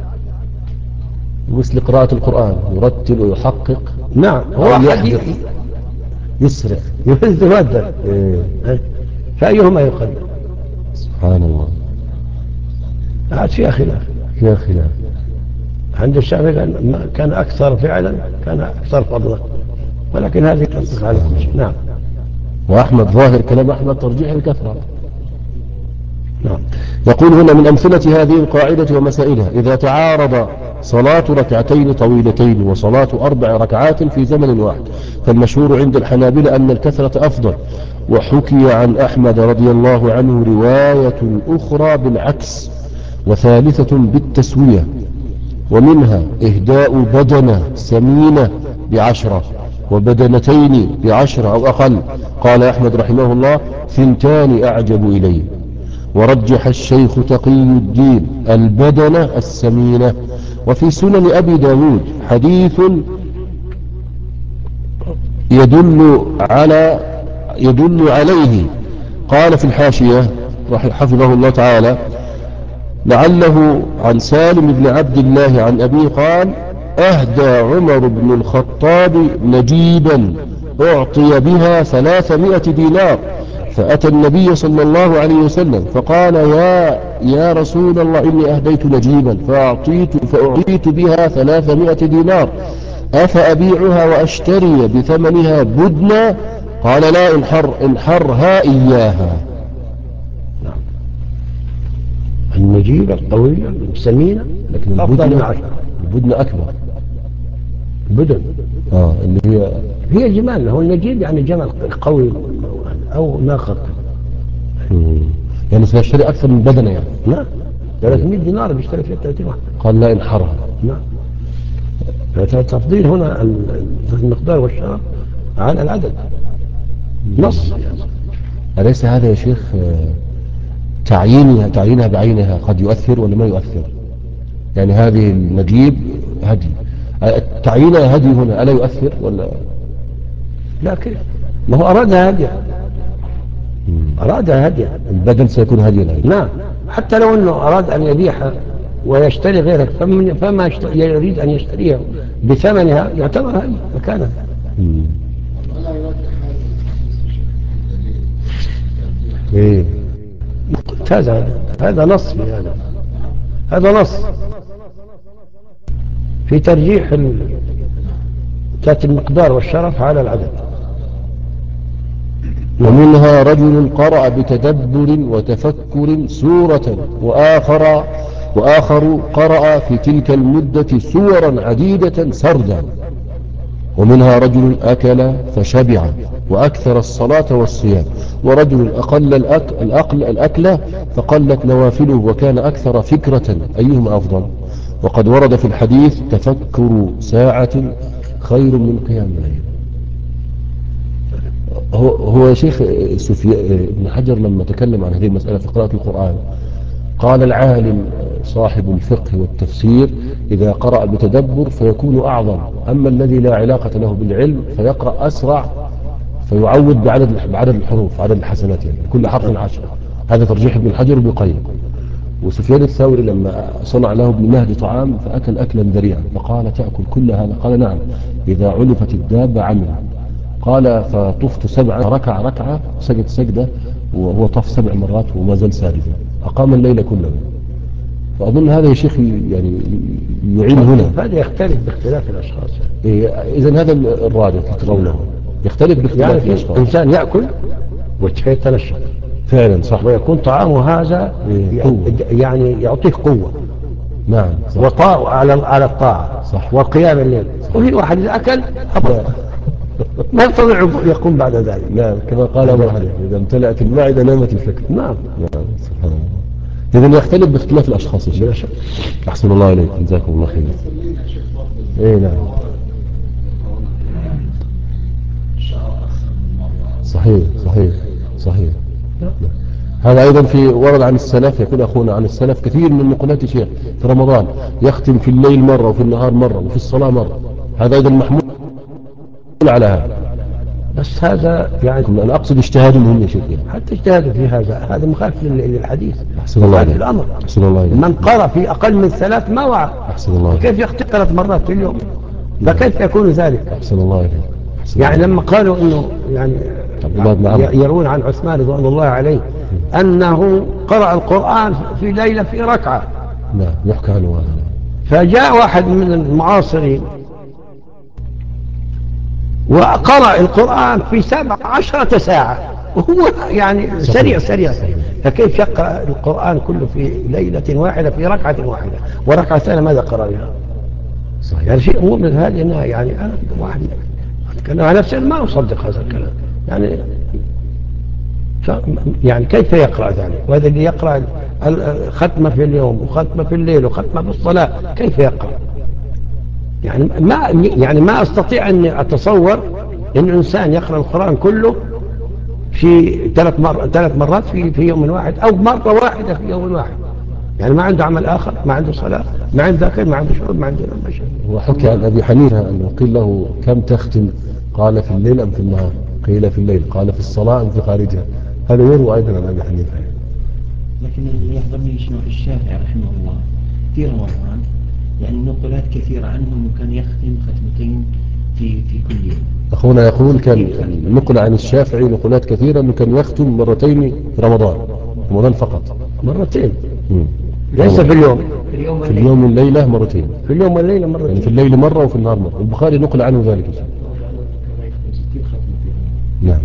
مثل قراءة القرآن يرتل ويحقق. نعم. هو يحدث يسرع يتبدل. إيه. فأيهما يقدم؟ سبحان الله. هذا فيها خلاف. فيها خلاف. عند الشافعي كان أكثر فعلا كان أكثر فضلا، ولكن هذه تنطق على كل شيء. نعم. وأحمد ظاهر كلام أحمد ترجيح الكثرة. نعم. يقول هنا: من أمثلة هذه القاعدة ومسائلها إذا تعارض صلاة ركعتين طويلتين وصلاة أربع ركعات في زمن واحد، فالمشهور عند الحنابلة أن الكثرة أفضل، وحكي عن أحمد رضي الله عنه رواية أخرى بالعكس وثالثة بالتسوية، ومنها إهداء بدنة سمينة بعشرة وبدنتين بعشرة أو أقل. قال أحمد رحمه الله: ثنتان أعجب إليه. ورجح الشيخ تقي الدين البدنة السمينة. وفي سنن أبي داود حديث يدل على يدل عليه. قال في الحاشية حفظه الله تعالى: لعله عن سالم بن عبد الله عن أبيه قال: أهدى عمر بن الخطاب نجيبا أعطي بها ثلاثمائة دينار، فأتى النبي صلى الله عليه وسلم فقال: يا يا رسول الله إني أهديت نجيبا فأعطيت, فأعطيت بها ثلاثمائة دينار، أفأبيعها وأشتري بثمنها بدنا؟ قال: لا، انحر انحرها إياها. نعم. النجيبة الطويلة السمينة لكن البدن البدن أكبر. بدن آه اللي هي هي جمال. هو النجيب يعني جمل قوي أو ناقة. يعني سيشتري أكثر من بدنة يعني. نعم. ثلاثمائة دينار بيشتري فيها ثلاثين واحد. قال: لا، انحرها. نعم. التفضيل هنا المقدار والشرف على العدد نص. أليس هذا يا شيخ تعيينها تعيينها بعينها قد يؤثر ولا ما يؤثر؟ يعني هذه النجيب هدي، تعيينها هدي هنا ألا يؤثر ولا؟ لا كيف، ما هو أرادها هدية، أرادها هدية، البدل سيكون هديا أيضا. نعم، حتى لو أنه أراد أن يبيعها ويشتري غيرك، فمن فما يريد أن يشتريها بثمنها يعتبر هدي مكانها. ولا يوجه هذا الحديث بشكل دليل ترجيح. إيه هذا هذا نص في هذا، هذا نص في ترجيح ذات المقدار والشرف على العدد. ومنها رجل قرأ بتدبر وتفكر سورة وآخر وآخر قرأ في تلك المدة سورا عديدة سردا. ومنها رجل أكل فشبع وأكثر الصلاة والصيام، ورجل أقل الأكل, الأقل الأكل فقلت نوافله وكان أكثر فكرة، أيهما أفضل؟ وقد ورد في الحديث تفكر ساعة خير من قيام الليل. هو, هو شيخ ابن حجر لما تكلم عن هذه المسألة في قراءة القرآن قال العالم صاحب الفقه والتفسير إذا قرأ بتدبر فيكون أعظم، أما الذي لا علاقة له بالعلم فيقرأ أسرع فيعود بعدد بعدد الحروف، عدد الحسنات، يعني كل حرف عشرة. هذا ترجيح ابن حجر وابن قيم. وسفيان الثوري لما صنع له ابن مهدي طعام فأكل أكلا ذريعا فقال تأكل كل هذا؟ قال نعم إذا علفت الدابة عنه. قال فطفت سبعة، ركع ركعة، سجد سجدة، وهو طف سبع مرات وما زال ساجدا، أقام الليل كله. فأظن هذا يا شيخ يعني يعين هنا. هذا يختلف باختلاف الأشخاص. إيه إذن هذا الراجح تقرونه يختلف باختلاف يعني الأشخاص. إنسان يأكل ويتنشط فعلا صح، ويكون طعامه هذا إيه يعني يعطيه قوة، نعم صح، وطاعة على على الطاعة صح، والقيام الليل. وفي واحد إذا أكل هبط ما يستطيع يقوم بعد ذلك. نعم كما قال أبو حنيفة إذا امتلأت المعدة نامت الفكرة. نعم نعم سبحان الله. إذن يختلف باختلاف الأشخاص. بلا شك. أحسن الله إليكم، جزاكم الله خير. إيه نعم صحيح صحيح صحيح. هذا أيضا في ورد عن السلف، يقول أخونا عن السلف كثير من النقولات شيخ في رمضان يختم في الليل مرة وفي النهار مرة وفي الصلاة مرة، هذا أيضا محمول على هذا. بس هذا يعني أنا أقصد اجتهادهم هم يا شيخ، حتى اجتهادوا في هذا، هذا مخالف للحديث، أحسن الله مخالف عليك. الأمر. أحسن الله عليك. من قرأ في أقل من ثلاث ما وعى. أحسن الله عليك. كيف يختم ثلاث مرات في اليوم؟ فكيف يكون ذلك؟ أحسن الله عليك. يعني لما قالوا انه يعني يرون عن عثمان رضوان الله عليه انه قرأ القرآن في ليلة في ركعة. نعم يحكى عنه هذا. فجاء واحد من المعاصرين وقرأ القرآن في سبع عشرة ساعة، وهو يعني سريع سريع. فكيف يقرأ القرآن كله في ليلة واحدة في ركعة واحدة؟ وركعة ثانية ماذا قرأ بها؟ يعني شيء مو من هذه انها يعني انا واحد أتكلم عن نفسي ما أصدق هذا الكلام. يعني ف يعني كيف يقرأ ذلك؟ وهذا اللي يقرأ ختمة في اليوم وختمة في الليل وختمة في الصلاة كيف يقرأ؟ يعني ما يعني ما أستطيع أن أتصور أن إنسان يقرأ القرآن كله في ثلاث مر ثلاث مرات في في يوم واحد أو مرة واحدة في يوم واحد. يعني ما عنده عمل آخر، ما عنده صلاة، ما عنده ذاكر، ما عنده شرب، ما عنده شيء. وحكي عن أبي حنيفة أنه قيل له كم تختم؟ قال في الليل أم في النهار؟ قيل في الليل. قال في الصلاة أم في خارجها؟ هذا يروى أيضا عن أبي حنيفة. لكن اللي يحضرني شنو الشافعي رحمه الله في رمضان يعني نقولات كثيرة عنه أنه كان يختم ختمتين في في كل يوم. أخونا يقول كان نقل عن الشافعي نقولات كثيرة أنه كان يختم مرتين في رمضان، رمضان فقط مرتين. مم. ليس في اليوم، في اليوم في اليوم والليلة مرتين، في اليوم والليلة مرتين، يعني في الليل مرة وفي النهار مرة. البخاري نقل عنه ذلك. نعم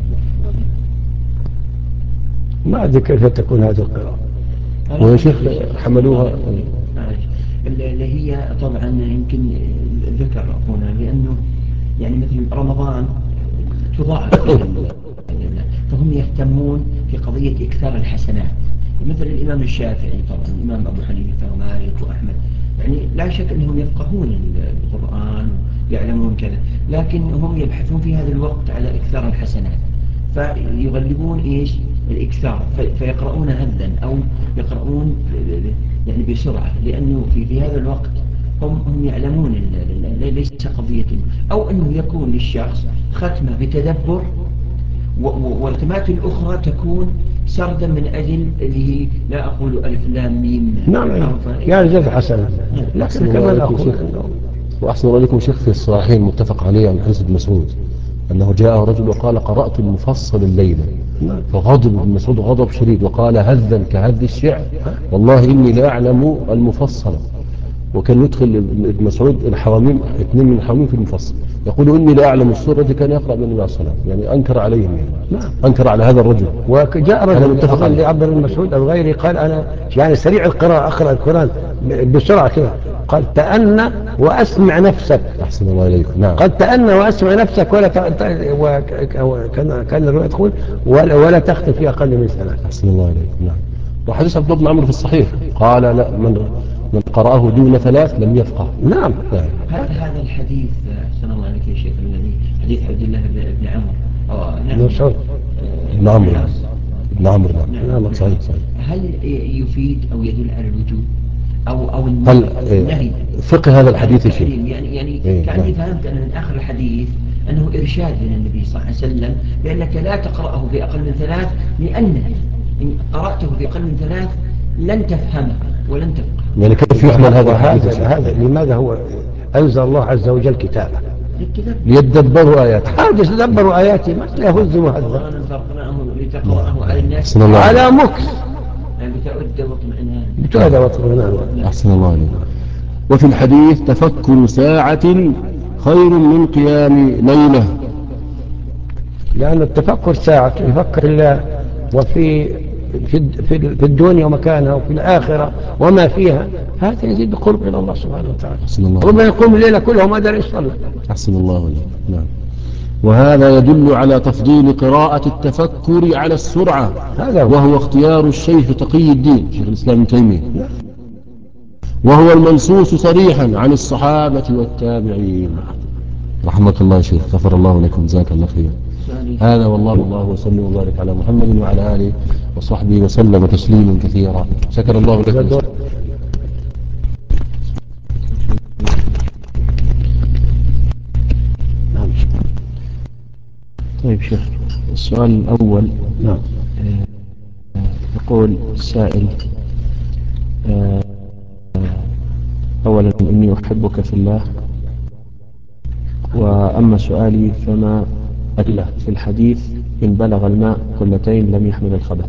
ما أدري كيف تكون هذه القراءة. ويا شيخ حملوها اللي هي طبعا يمكن ذكر أخونا لأنه يعني مثل رمضان تضاعف فهم يهتمون في قضية إكثار الحسنات، مثل الإمام الشافعي طبعا الإمام أبو حنيفة ومالك وأحمد، يعني لا شك أنهم يفقهون القرآن ويعلمون كذا، لكن هم يبحثون في هذا الوقت على إكثار الحسنات. فيغلبون إيش الإكثار فيقرؤون هذا أو يقرؤون يعني بسرعة، لأنه في, في هذا الوقت هم, هم يعلمون ليس قضية، أو أنه يكون للشخص ختمة بتدبر والختمات الأخرى تكون سردا من أجل اللي هي لا أقول ألف لام ميم. نعم يعني زاد حسنا، لكن كما نقول وأحسن الله عليكم شيخ، في الصحيحين متفق عليه عن حديث ابن مسعود أنه جاء رجل وقال قرأت المفصل الليلة، فغضب ابن مسعود غضب شديد وقال هذا كهذ الشعر والله إني لا أعلم المفصل. وكان يدخل ابن مسعود الحرامين، اثنين من الحرامين في المفصل، يقول إني لا أعلم السورة التي كان يقرأ بالنبي صلى الله عليه وسلم، يعني أنكر عليهم يعني. أنكر على هذا الرجل. وجاء رجل لعبد بن مسعود أو غيره قال أنا يعني سريع القراءة أقرأ القرآن بسرعة كذا، قال تأنى وأسمع نفسك. أحسن الله إليكم. نعم. قال تأنى وأسمع نفسك ولا ت... وكان كان الرواية تقول ولا, ولا تختم في أقل من ثلاث. أحسن الله إليكم. نعم. وحديث عبد الله بن عمرو في الصحيح قال لا من من قرأه دون ثلاث لم يفقه. نعم. هذا الحديث أحسن الله عليك يا شيخ الذي حديث عبد الله بن عمرو نعم مسعود بن عمرو بن عمرو نعم صحيح صحيح. هل يفيد أو يدل على الوجوب أو أو هل النهي فقه هذا الحديث شيء يعني يعني إيه كأني فهمت أن من آخر الحديث أنه إرشاد من النبي صلى الله عليه وسلم بأنك لا تقرأه بأقل من ثلاث، لأنك إن قرأته بأقل من ثلاث لن تفهمه ولن تفقه. يعني كيف يحمل هذا الحديث؟ هذا لماذا هو أنزل الله عز وجل كتابه ليتدبروا آياته. هذا يتدبروا آياته ما يهزم هذا لتقرأه على الناس على مكس بتؤدى واطمئنان بتؤدى واطمئنان. أحسن الله عليك. وفي الحديث تفكر ساعة خير من قيام ليلة، لأن التفكر ساعة يفكر الله وفي في في الدنيا ومكانها وفي الآخرة وما فيها، هذا يزيد قرب إلى الله سبحانه وتعالى. ربما يقوم الليلة كلها وما دار يصلي. أحسن الله عليك. نعم. وهذا يدل على تفضيل قراءة التفكر على السرعة، هذا وهو اختيار الشيخ تقي الدين شيخ الإسلام ابن تيمية، وهو المنصوص صريحا عن الصحابة والتابعين رحمك الله يا شيخ، غفر الله لكم جزاك الله خير. هذا والله الله وسلم وبارك على محمد وعلى آله وصحبه وسلم تسليما كثيرا. شكر الله لكم. طيب شيخ، السؤال الأول نعم يقول السائل أولا إني أحبك في الله، وأما سؤالي فما أدلة في الحديث إن بلغ الماء كلتين لم يحمل الخبث؟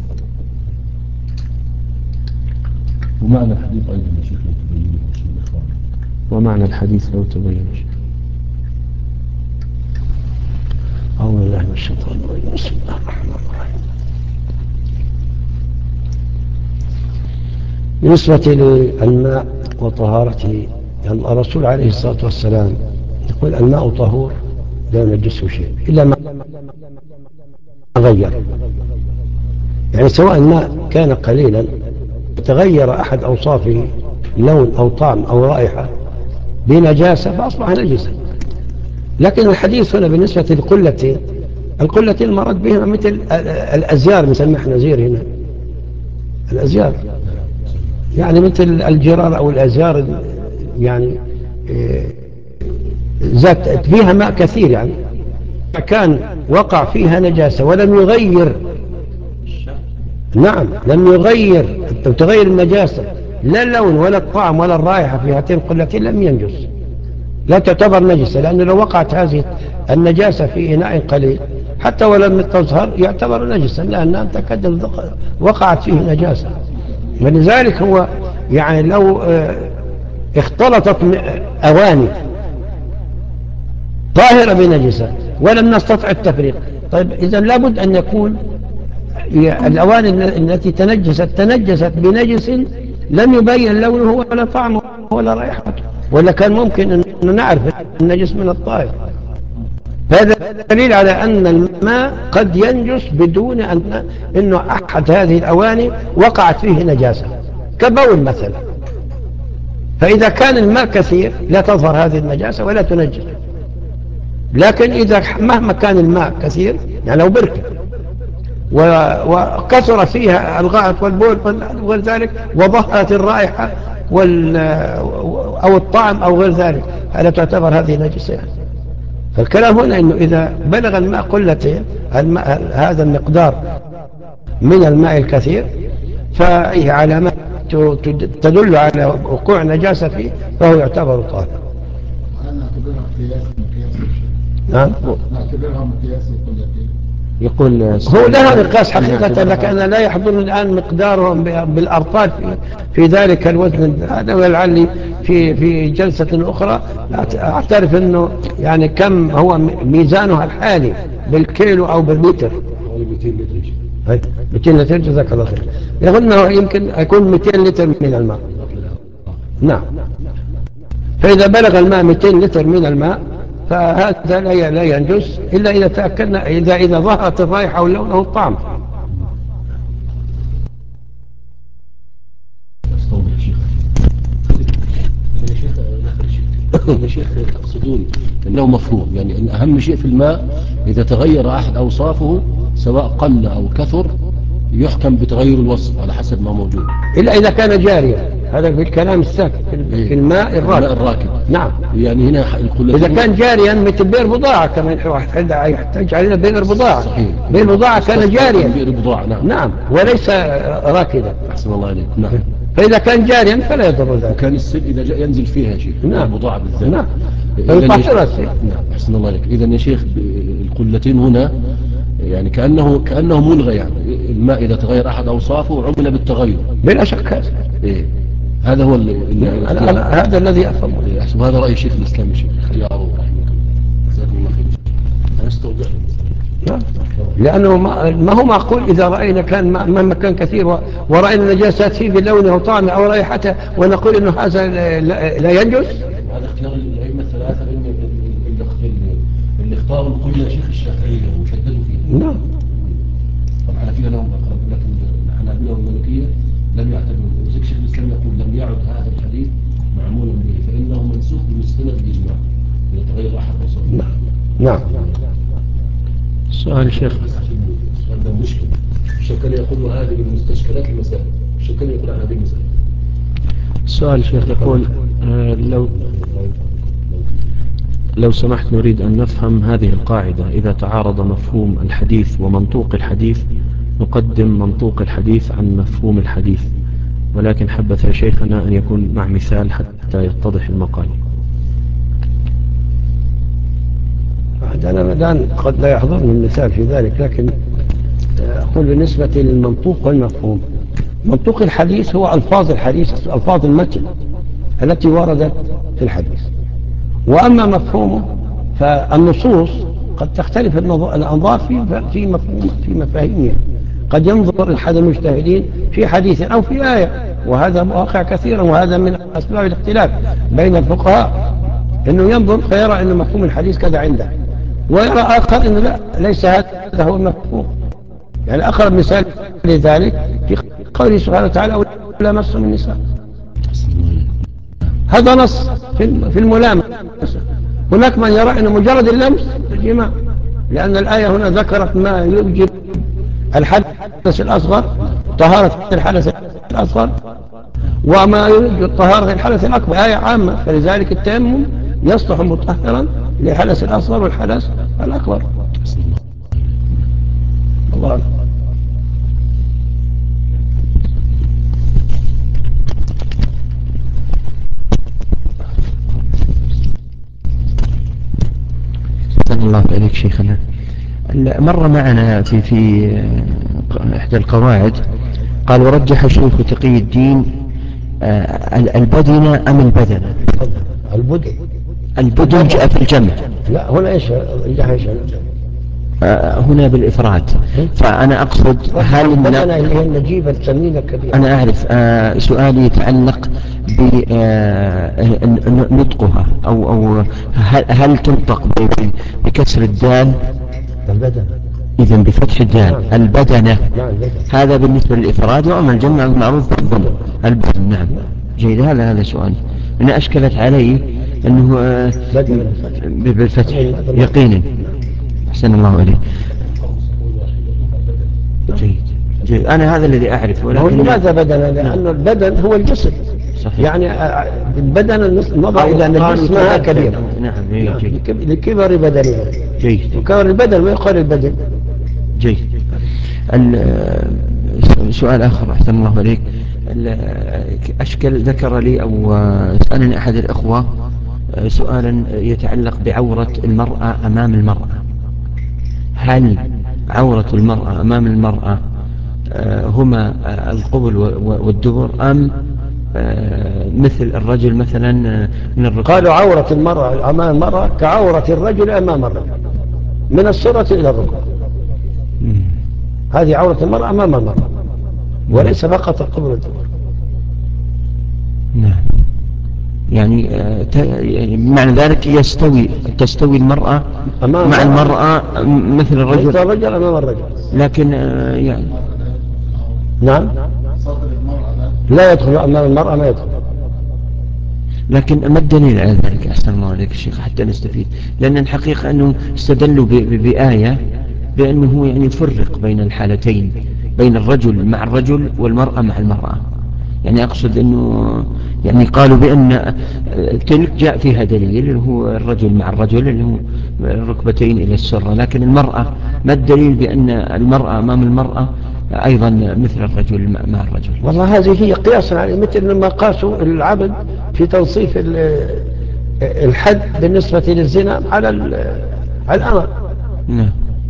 ومعنى الحديث أيضا يا شيخ لو تبين الإخوان، ومعنى الحديث لو تبين شيخ. أعوذ بالله من الشيطان الرجيم. بسم الله الرحمن الرحيم. بالنسبة للماء وطهارته، يعني الرسول عليه الصلاة والسلام يقول الماء طهور لا ينجسه شيء إلا ما غير، يعني سواء الماء كان قليلا تغير أحد أوصافه لون أو طعم أو رائحة بنجاسة فأصبح نجسا. لكن الحديث هنا بالنسبة للقلتين، القلتين المراد بها مثل الأزيار، نسميها احنا زير هنا الأزيار، يعني مثل الجرار أو الأزيار، يعني ذات فيها ماء كثير، يعني كان وقع فيها نجاسة ولم يغير، نعم لم يغير تغير النجاسة لا اللون ولا الطعم ولا الرائحة في هاتين القلتين لم ينجس، لا تعتبر نجسة، لأنه لو وقعت هذه النجاسة في إناء قليل حتى ولم تظهر يعتبر نجسا لأنها تكدل وقعت فيه نجاسة. ولذلك هو يعني لو اختلطت أواني ظاهرة بنجسة ولم نستطع التفريق، طيب إذا لابد أن يكون الأواني التي تنجست تنجست بنجس لم يبين لونه ولا طعمه ولا رائحته، ولا كان ممكن أن نعرف النجس من الطاهر. هذا دليل على أن الماء قد ينجس بدون أن أنه أحد هذه الأواني وقعت فيه نجاسة كبول مثلا، فإذا كان الماء كثير لا تظهر هذه النجاسة ولا تنجس. لكن إذا مهما كان الماء كثير، يعني لو بركة وكثر فيها الغائط والبول وغير ذلك، وظهرت الرائحة وال أو الطعم أو غير ذلك، هل تعتبر هذه نجسة؟ فالكلام هنا أنه إذا بلغ الماء قلتين هذا المقدار من الماء الكثير فأيه علامات تدل على وقوع نجاسة فيه فهو يعتبر طاهر. نعتبرها قياس مقياس نعم نعتبرها مقياس القلتين. يقول هو لها مقياس حقيقة، لكن أنا لا يحضرني الآن مقدارهم بالأرطال في, في ذلك الوزن هذا، ولعلي في في جلسة أخرى أعترف أنه يعني كم هو ميزانها الحالي بالكيلو أو بالمتر. مئتين لتر جزاك الله خير. يقول أنه يمكن يكون مئتين لتر من الماء. نعم. فإذا بلغ الماء مئتين لتر من الماء فهذا لا لا ينجس إلا إذا تأكدنا إذا إذا ظهرت الرائحة واللون أو الطعم. يا شيخ تقصدون أنه مفهوم، يعني أن أهم شيء في الماء إذا تغير أحد أوصافه سواء قل أو كثر يحكم بتغير الوصف على حسب ما موجود، إلا إذا كان جاريا. هذا في الكلام الساكت في الماء الراكد. الماء الراكد. نعم. يعني هنا القلتين إذا كان جاريا مثل بئر بضاعة كمان يحتاج علينا بئر بضاعة. صحيح. بئر بضاعة كان جاريا. بئر بضاعة. نعم. نعم وليس راكدا. أحسن الله عليك. نعم. فإذا كان جاريا فلا يضر ذلك. وكان السيل إذا جاء ينزل فيها شيء. نعم. البضاعة بالذات. نعم. فيطهر السيل. نعم. أحسن الله عليك. إذا يا شيخ القلتين هنا يعني كأنه كأنه ملغى، يعني الماء إذا تغير أحد أوصافه عمل بالتغير بلا شك. هذا إيه هذا هو اللي أنا أنا هذا الذي أفهمه. إيه وهذا رأي شيخ الإسلام يا شيخ اختياره رحمه الله. جزاكم الله خير. أنا استوضح. نعم. لأنه ما, ما هو معقول إذا رأينا كان مهما كان كثير ورأينا نجاسات فيه بلونه وطعمه أو رائحته ونقول إنه هذا لا, لا ينجس. هذا اختيار الأئمة الثلاثة اللي اللي اختاروا القول يا شيخ الشافعي وشددوا فيه. نعم. طبعا فيها لهم أقرب، لكن الحنابلة والمالكية لم يعتبروا. وزيك شيخ الإسلام يقول لم يعد هذا الحديث معمولا به فإنه منسوخ بمستند الإجماع إذا تغير أحد وصف. نعم. نعم. السؤال يا شيخ هذا مشكل. الشوكاني يقول هذه من مستشكلات المسائل. الشوكاني يقول عن هذه المسائل. السؤال يا شيخ يقول آه لو لو سمحت نريد أن نفهم هذه القاعدة: إذا تعارض مفهوم الحديث ومنطوق الحديث نقدم منطوق الحديث عن مفهوم الحديث، ولكن حبذ يا شيخنا أن يكون مع مثال حتى يتضح المقال. أنا الآن قد لا يحضرني المثال في ذلك، لكن أقول بالنسبة للمنطوق والمفهوم. منطوق الحديث هو ألفاظ الحديث، ألفاظ المتن التي وردت في الحديث. وأما مفهومه فالنصوص قد تختلف الأنظار في في مفهوم في مفاهيمها. قد ينظر أحد المجتهدين في حديث أو في آية، وهذا واقع كثيرا، وهذا من أسباب الاختلاف بين الفقهاء، إنه ينظر فيرى أن مفهوم الحديث كذا عنده، ويرى آخر إنه لا ليس هذا هو المفهوم. يعني أقرب مثال لذلك في قوله سبحانه وتعالى ولا مسوا النساء. هذا نص في الملامسة. هناك من يرى أن مجرد اللمس الجماع، لأن الآية هنا ذكرت ما يوجب الحدث الأصغر، طهارة الحدث الأصغر، وما يوجب طهارة الحدث الأكبر، آية عامة، فلذلك التيمم يصلح مطهرا للحدث الأصغر والحدث الأكبر. الله الله عليك شيخنا. مر معنا في في إحدى القواعد قال ورجح الشيخ تقي الدين البدن أم البدنة؟ البدن. البدن جاء في الجمع. لا هنا إيش ايش هنا بالإفراد. فأنا أقصد هل البدنة اللي هي النجيبة الثمينة الكبيرة. أنا أعرف. آه سؤالي يتعلق بنطقها أو أو هل, هل تنطق بكسر الدال؟ البدنة. إذن بفتح الدال. نعم. البدنة. نعم. هذا بالنسبة للإفراد، وأما الجمع المعروف بالضم البدن. نعم. جيد. هذا هذا سؤالي. أنا أشكلت علي أنه آه بالفتح يقينا. أحسن الله عليك. جيد. أنا هذا الذي أعرف، ولكن ولكن لماذا بدنا؟ لأن البدن هو الجسم. صحيح. يعني البدن نظر إلى أن الجسم كبير. نعم. نعم. لكبر بدنه. جيد. وكبر البدن ما يقال البدن. جيد. سؤال آخر أحسن الله عليك. أشكل ذكر لي أو سألني أحد الأخوة سؤالا يتعلق بعورة المرأة أمام المرأة. هل عورة المرأة أمام المرأة هما القبل والدبر أم مثل الرجل مثلا من الركبة؟ قالوا عورة المرأة أمام المرأة كعورة الرجل أمام الرجل من السرة إلى الركبة. هذه عورة المرأة أمام المرأة وليس فقط القبل والدبر. نعم. يعني بمعنى ذلك يستوي تستوي المرأة مع المرأة مثل الرجل، مثل الرجل أمام الرجل، لكن يعني نعم لا يدخل أمام المرأة، ما يدخل. لكن ما الدليل على ذلك أحسن الله عليك الشيخ حتى نستفيد؟ لأن الحقيقة أنه استدلوا بآية بأنه يعني يفرق بين الحالتين، بين الرجل مع الرجل والمرأة مع المرأة. يعني أقصد أنه يعني قالوا بأن تلك جاء فيها دليل اللي هو الرجل مع الرجل اللي هو الركبتين إلى السرة، لكن المرأة ما الدليل بأن المرأة أمام المرأة أيضا مثل الرجل مع الرجل؟ والله هذه هي قياسا على مثل ما قاسوا العبد في تنصيف الحد بالنسبة للزنا على الأمر. نعم.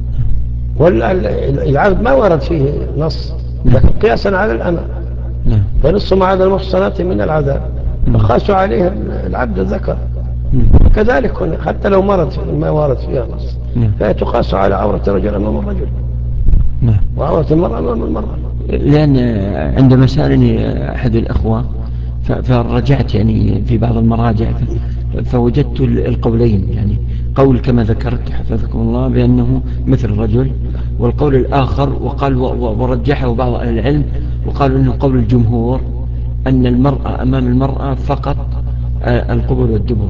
والعبد ما ورد فيه نص، لكن قياسا على الأمر. نعم. فنص ما على المحصنات من العذاب فقاسوا عليه العبد الذكر. كذلك هنا حتى لو مرض ما ورد فيها نص فتقاس على عورة الرجل أمام الرجل وعورة المرأة أمام المرأة. لأن عندما سألني أحد الأخوة فرجعت يعني في بعض المراجع فوجدت القولين، يعني قول كما ذكرت حفظكم الله بأنه مثل الرجل، والقول الآخر وقال ورجحه بعض أهل العلم وقالوا أنه قول الجمهور أن المرأة أمام المرأة فقط القبل والدبر،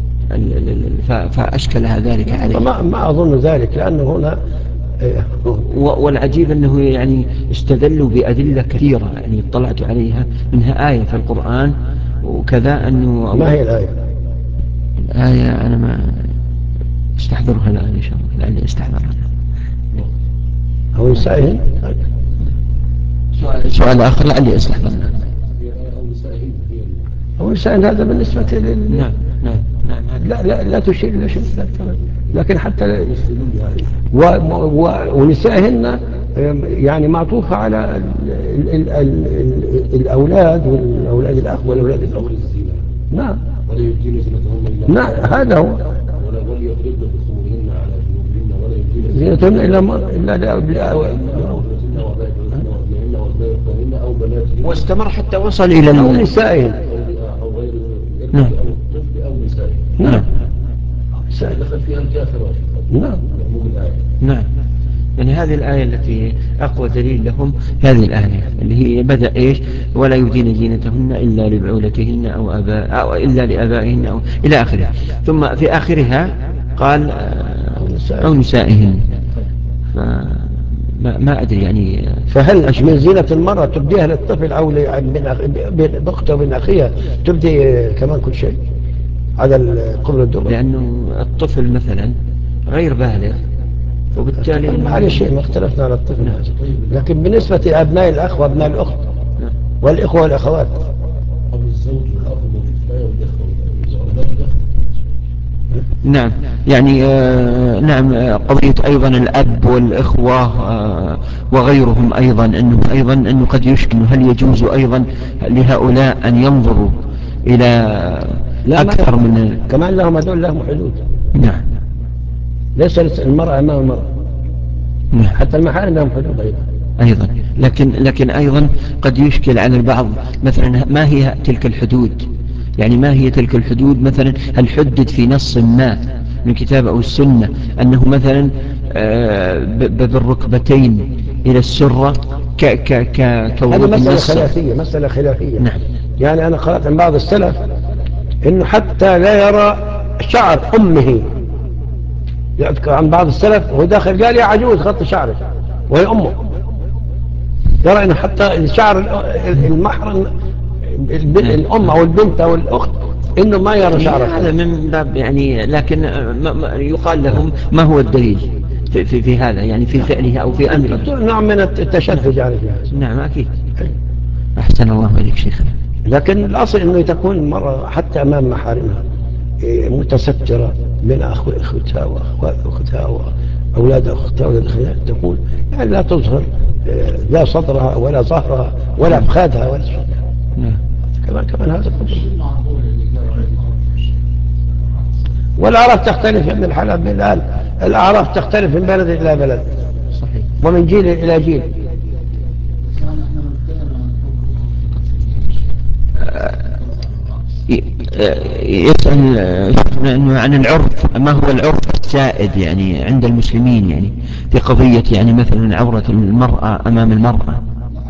فأشكلها ذلك عليه. ما, ما أظن ذلك، لأنه هنا والعجيب أنه يعني استدلوا بأدلة كثيرة يعني اطلعت عليها، منها آية في القرآن وكذا. أنه ما هي الآية؟ الآية أنا ما استحضرها الآن إن شاء الله، لعلي استحضرها. أو نسائهم. سؤال, سؤال آخر لعلي استحضرها. أو نسائهم هذا بالنسبة لل نعم نعم نعم. لا لا لا تشير إلى شيء، لكن حتى و... و... ونسائهن يعني معطوفة على ال... ال... ال... ال... الأولاد والأولاد الأخ والأولاد الأخت. نعم. ولا يبدين زينتهن إلا نعم هذا هو. ولا وليضربن بخمرهن على جنوبهن ولا يبدين زينتهن إلا ما إلا لا أو بناتهن، واستمر حتى وصل إلى أو نسائهن أو غير نعم. أو الطفل أو نسائهن. نعم. دخل فيها الكافرات. نعم. نعم. يعني هذه الآية التي أقوى دليل لهم هذه الآية اللي هي بدأ إيش ولا يبدين زينتهن إلا لبعولتهن أو أباء أو إلا لآبائهن أو إلى آخره، ثم في آخرها قال أو نسائهن. فما ما أدري يعني. فهل من زينة المرأة تبديها للطفل أو بأخته وبين أخيها تبدي كمان كل شيء هذا القبل الدبر؟ لأنه الطفل مثلا غير بالغ وبالتالي ما عليه شيء، ما اختلفنا على الطفل. نعم. لكن بالنسبة لأبناء الأخ وأبناء الأخت نعم. والإخوة والأخوات أو الزوج والأخ والإخوة. نعم. يعني آه نعم آه قضية أيضا الأب والإخوة آه وغيرهم أيضا أنه أيضا أنه قد يشكل هل يجوز أيضا لهؤلاء أن ينظروا إلى أكثر من كمان لهم هذول لهم حدود. نعم. ليس المرأة أمام المرأة. نعم. حتى المحارم لهم حدود أيضا. أيضا لكن لكن أيضا قد يشكل على البعض مثلا ما هي تلك الحدود، يعني ما هي تلك الحدود مثلا هل حدد في نص ما من كتاب أو السنة أنه مثلا بالركبتين إلى السرة ك ك ك هذه مسألة خلافية، مسألة خلافية. نعم. يعني أنا قرأت عن بعض السلف إنه حتى لا يرى شعر أمه، يذكر عن بعض السلف وهو داخل قال يا عجوز غطي شعرك وهي أمه. يرى أن حتى شعر المحرم الأم أو البنت أو الأخت إنه ما يرى شعر هذا من باب يعني، لكن يقال لهم ما هو الدليل في, في, في هذا يعني في فعله أو في أمره؟ نوع من التشدد يعني في هذا. نعم أكيد. أحسن الله إليك شيخنا. لكن الأصل أنه تكون المرأة حتى أمام محارمها متسترة من أخوتها وأخواتها وأولاد أختها وأولاد أخواتها، تكون يعني لا تظهر لا صدرها ولا ظهرها ولا أفخاذها ولا شيء. نعم. كمان كمان هذا كله. والأعراف تختلف من الحلال من الآن، الأعراف تختلف من بلد إلى بلد. صحيح. ومن جيل إلى جيل. يسأل عن العرف، ما هو العرف السائد يعني عند المسلمين يعني في قضية يعني مثلا عورة المرأة أمام المرأة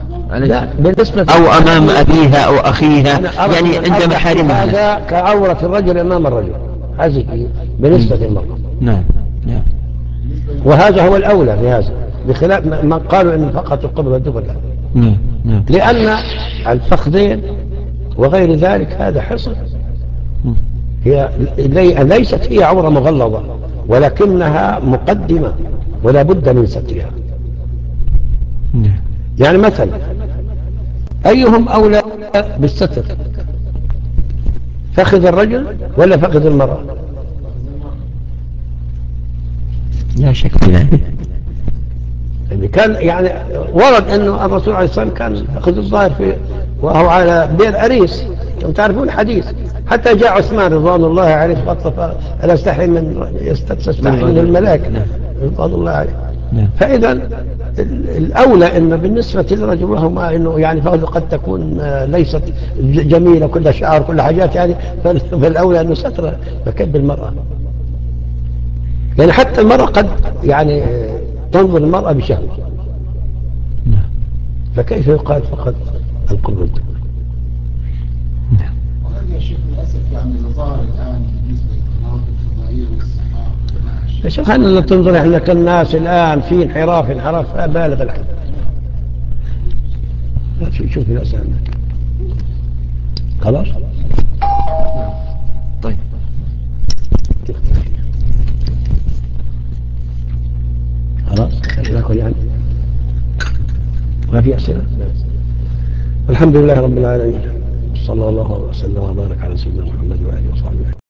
أو أمام أبيها أو أخيها يعني عند محارمها؟ هذا كعورة الرجل أمام الرجل، هذه بالنسبة للمرأة. نعم نعم. وهذا هو الأولى بهذا، بخلاف ما قالوا إن فقط القبل والدبر. نعم نعم. لأن الفخذين وغير ذلك هذا حصن، هي ليست هي عورة مغلظة ولكنها مقدمة ولا بد من سترها. يعني مثلا أيهم أولى بالستر، فخذ الرجل ولا فخذ المرأة؟ لا شك في ذلك. يعني كان يعني ورد أنه الرسول عليه الصلاة والسلام كان فخذ الظاهر في وهو على بئر أريس، كما تعرفون الحديث، حتى جاء عثمان رضوان الله عليه فقال ألا استحي من يستحي من الملاك رضوان الله عليه. فإذا الأولى أن بالنسبة للرجل وهم أنه يعني فخذ قد تكون ليست جميلة كل شعر كل حاجات يعني، فالأولى أنه ستر فكب المرأة. يعني حتى المرأة قد يعني تنظر المرأة بشهوة، فكيف يقال فقط القبل والدبر؟ وهذا يا شيخ للأسف يعني ظاهر الآن بالنسبة للقنوات الفضائية والصحافة. يا شيخ أنا تنظر إحنا كالناس الآن في انحراف انحراف بالغ الحد. شوف الناس عندك خلاص. طيب خلاص ناكل يعني ما في أسئلة. الحمد لله رب العالمين، صلى الله وسلم وبارك على سيدنا محمد وآله وصحبه.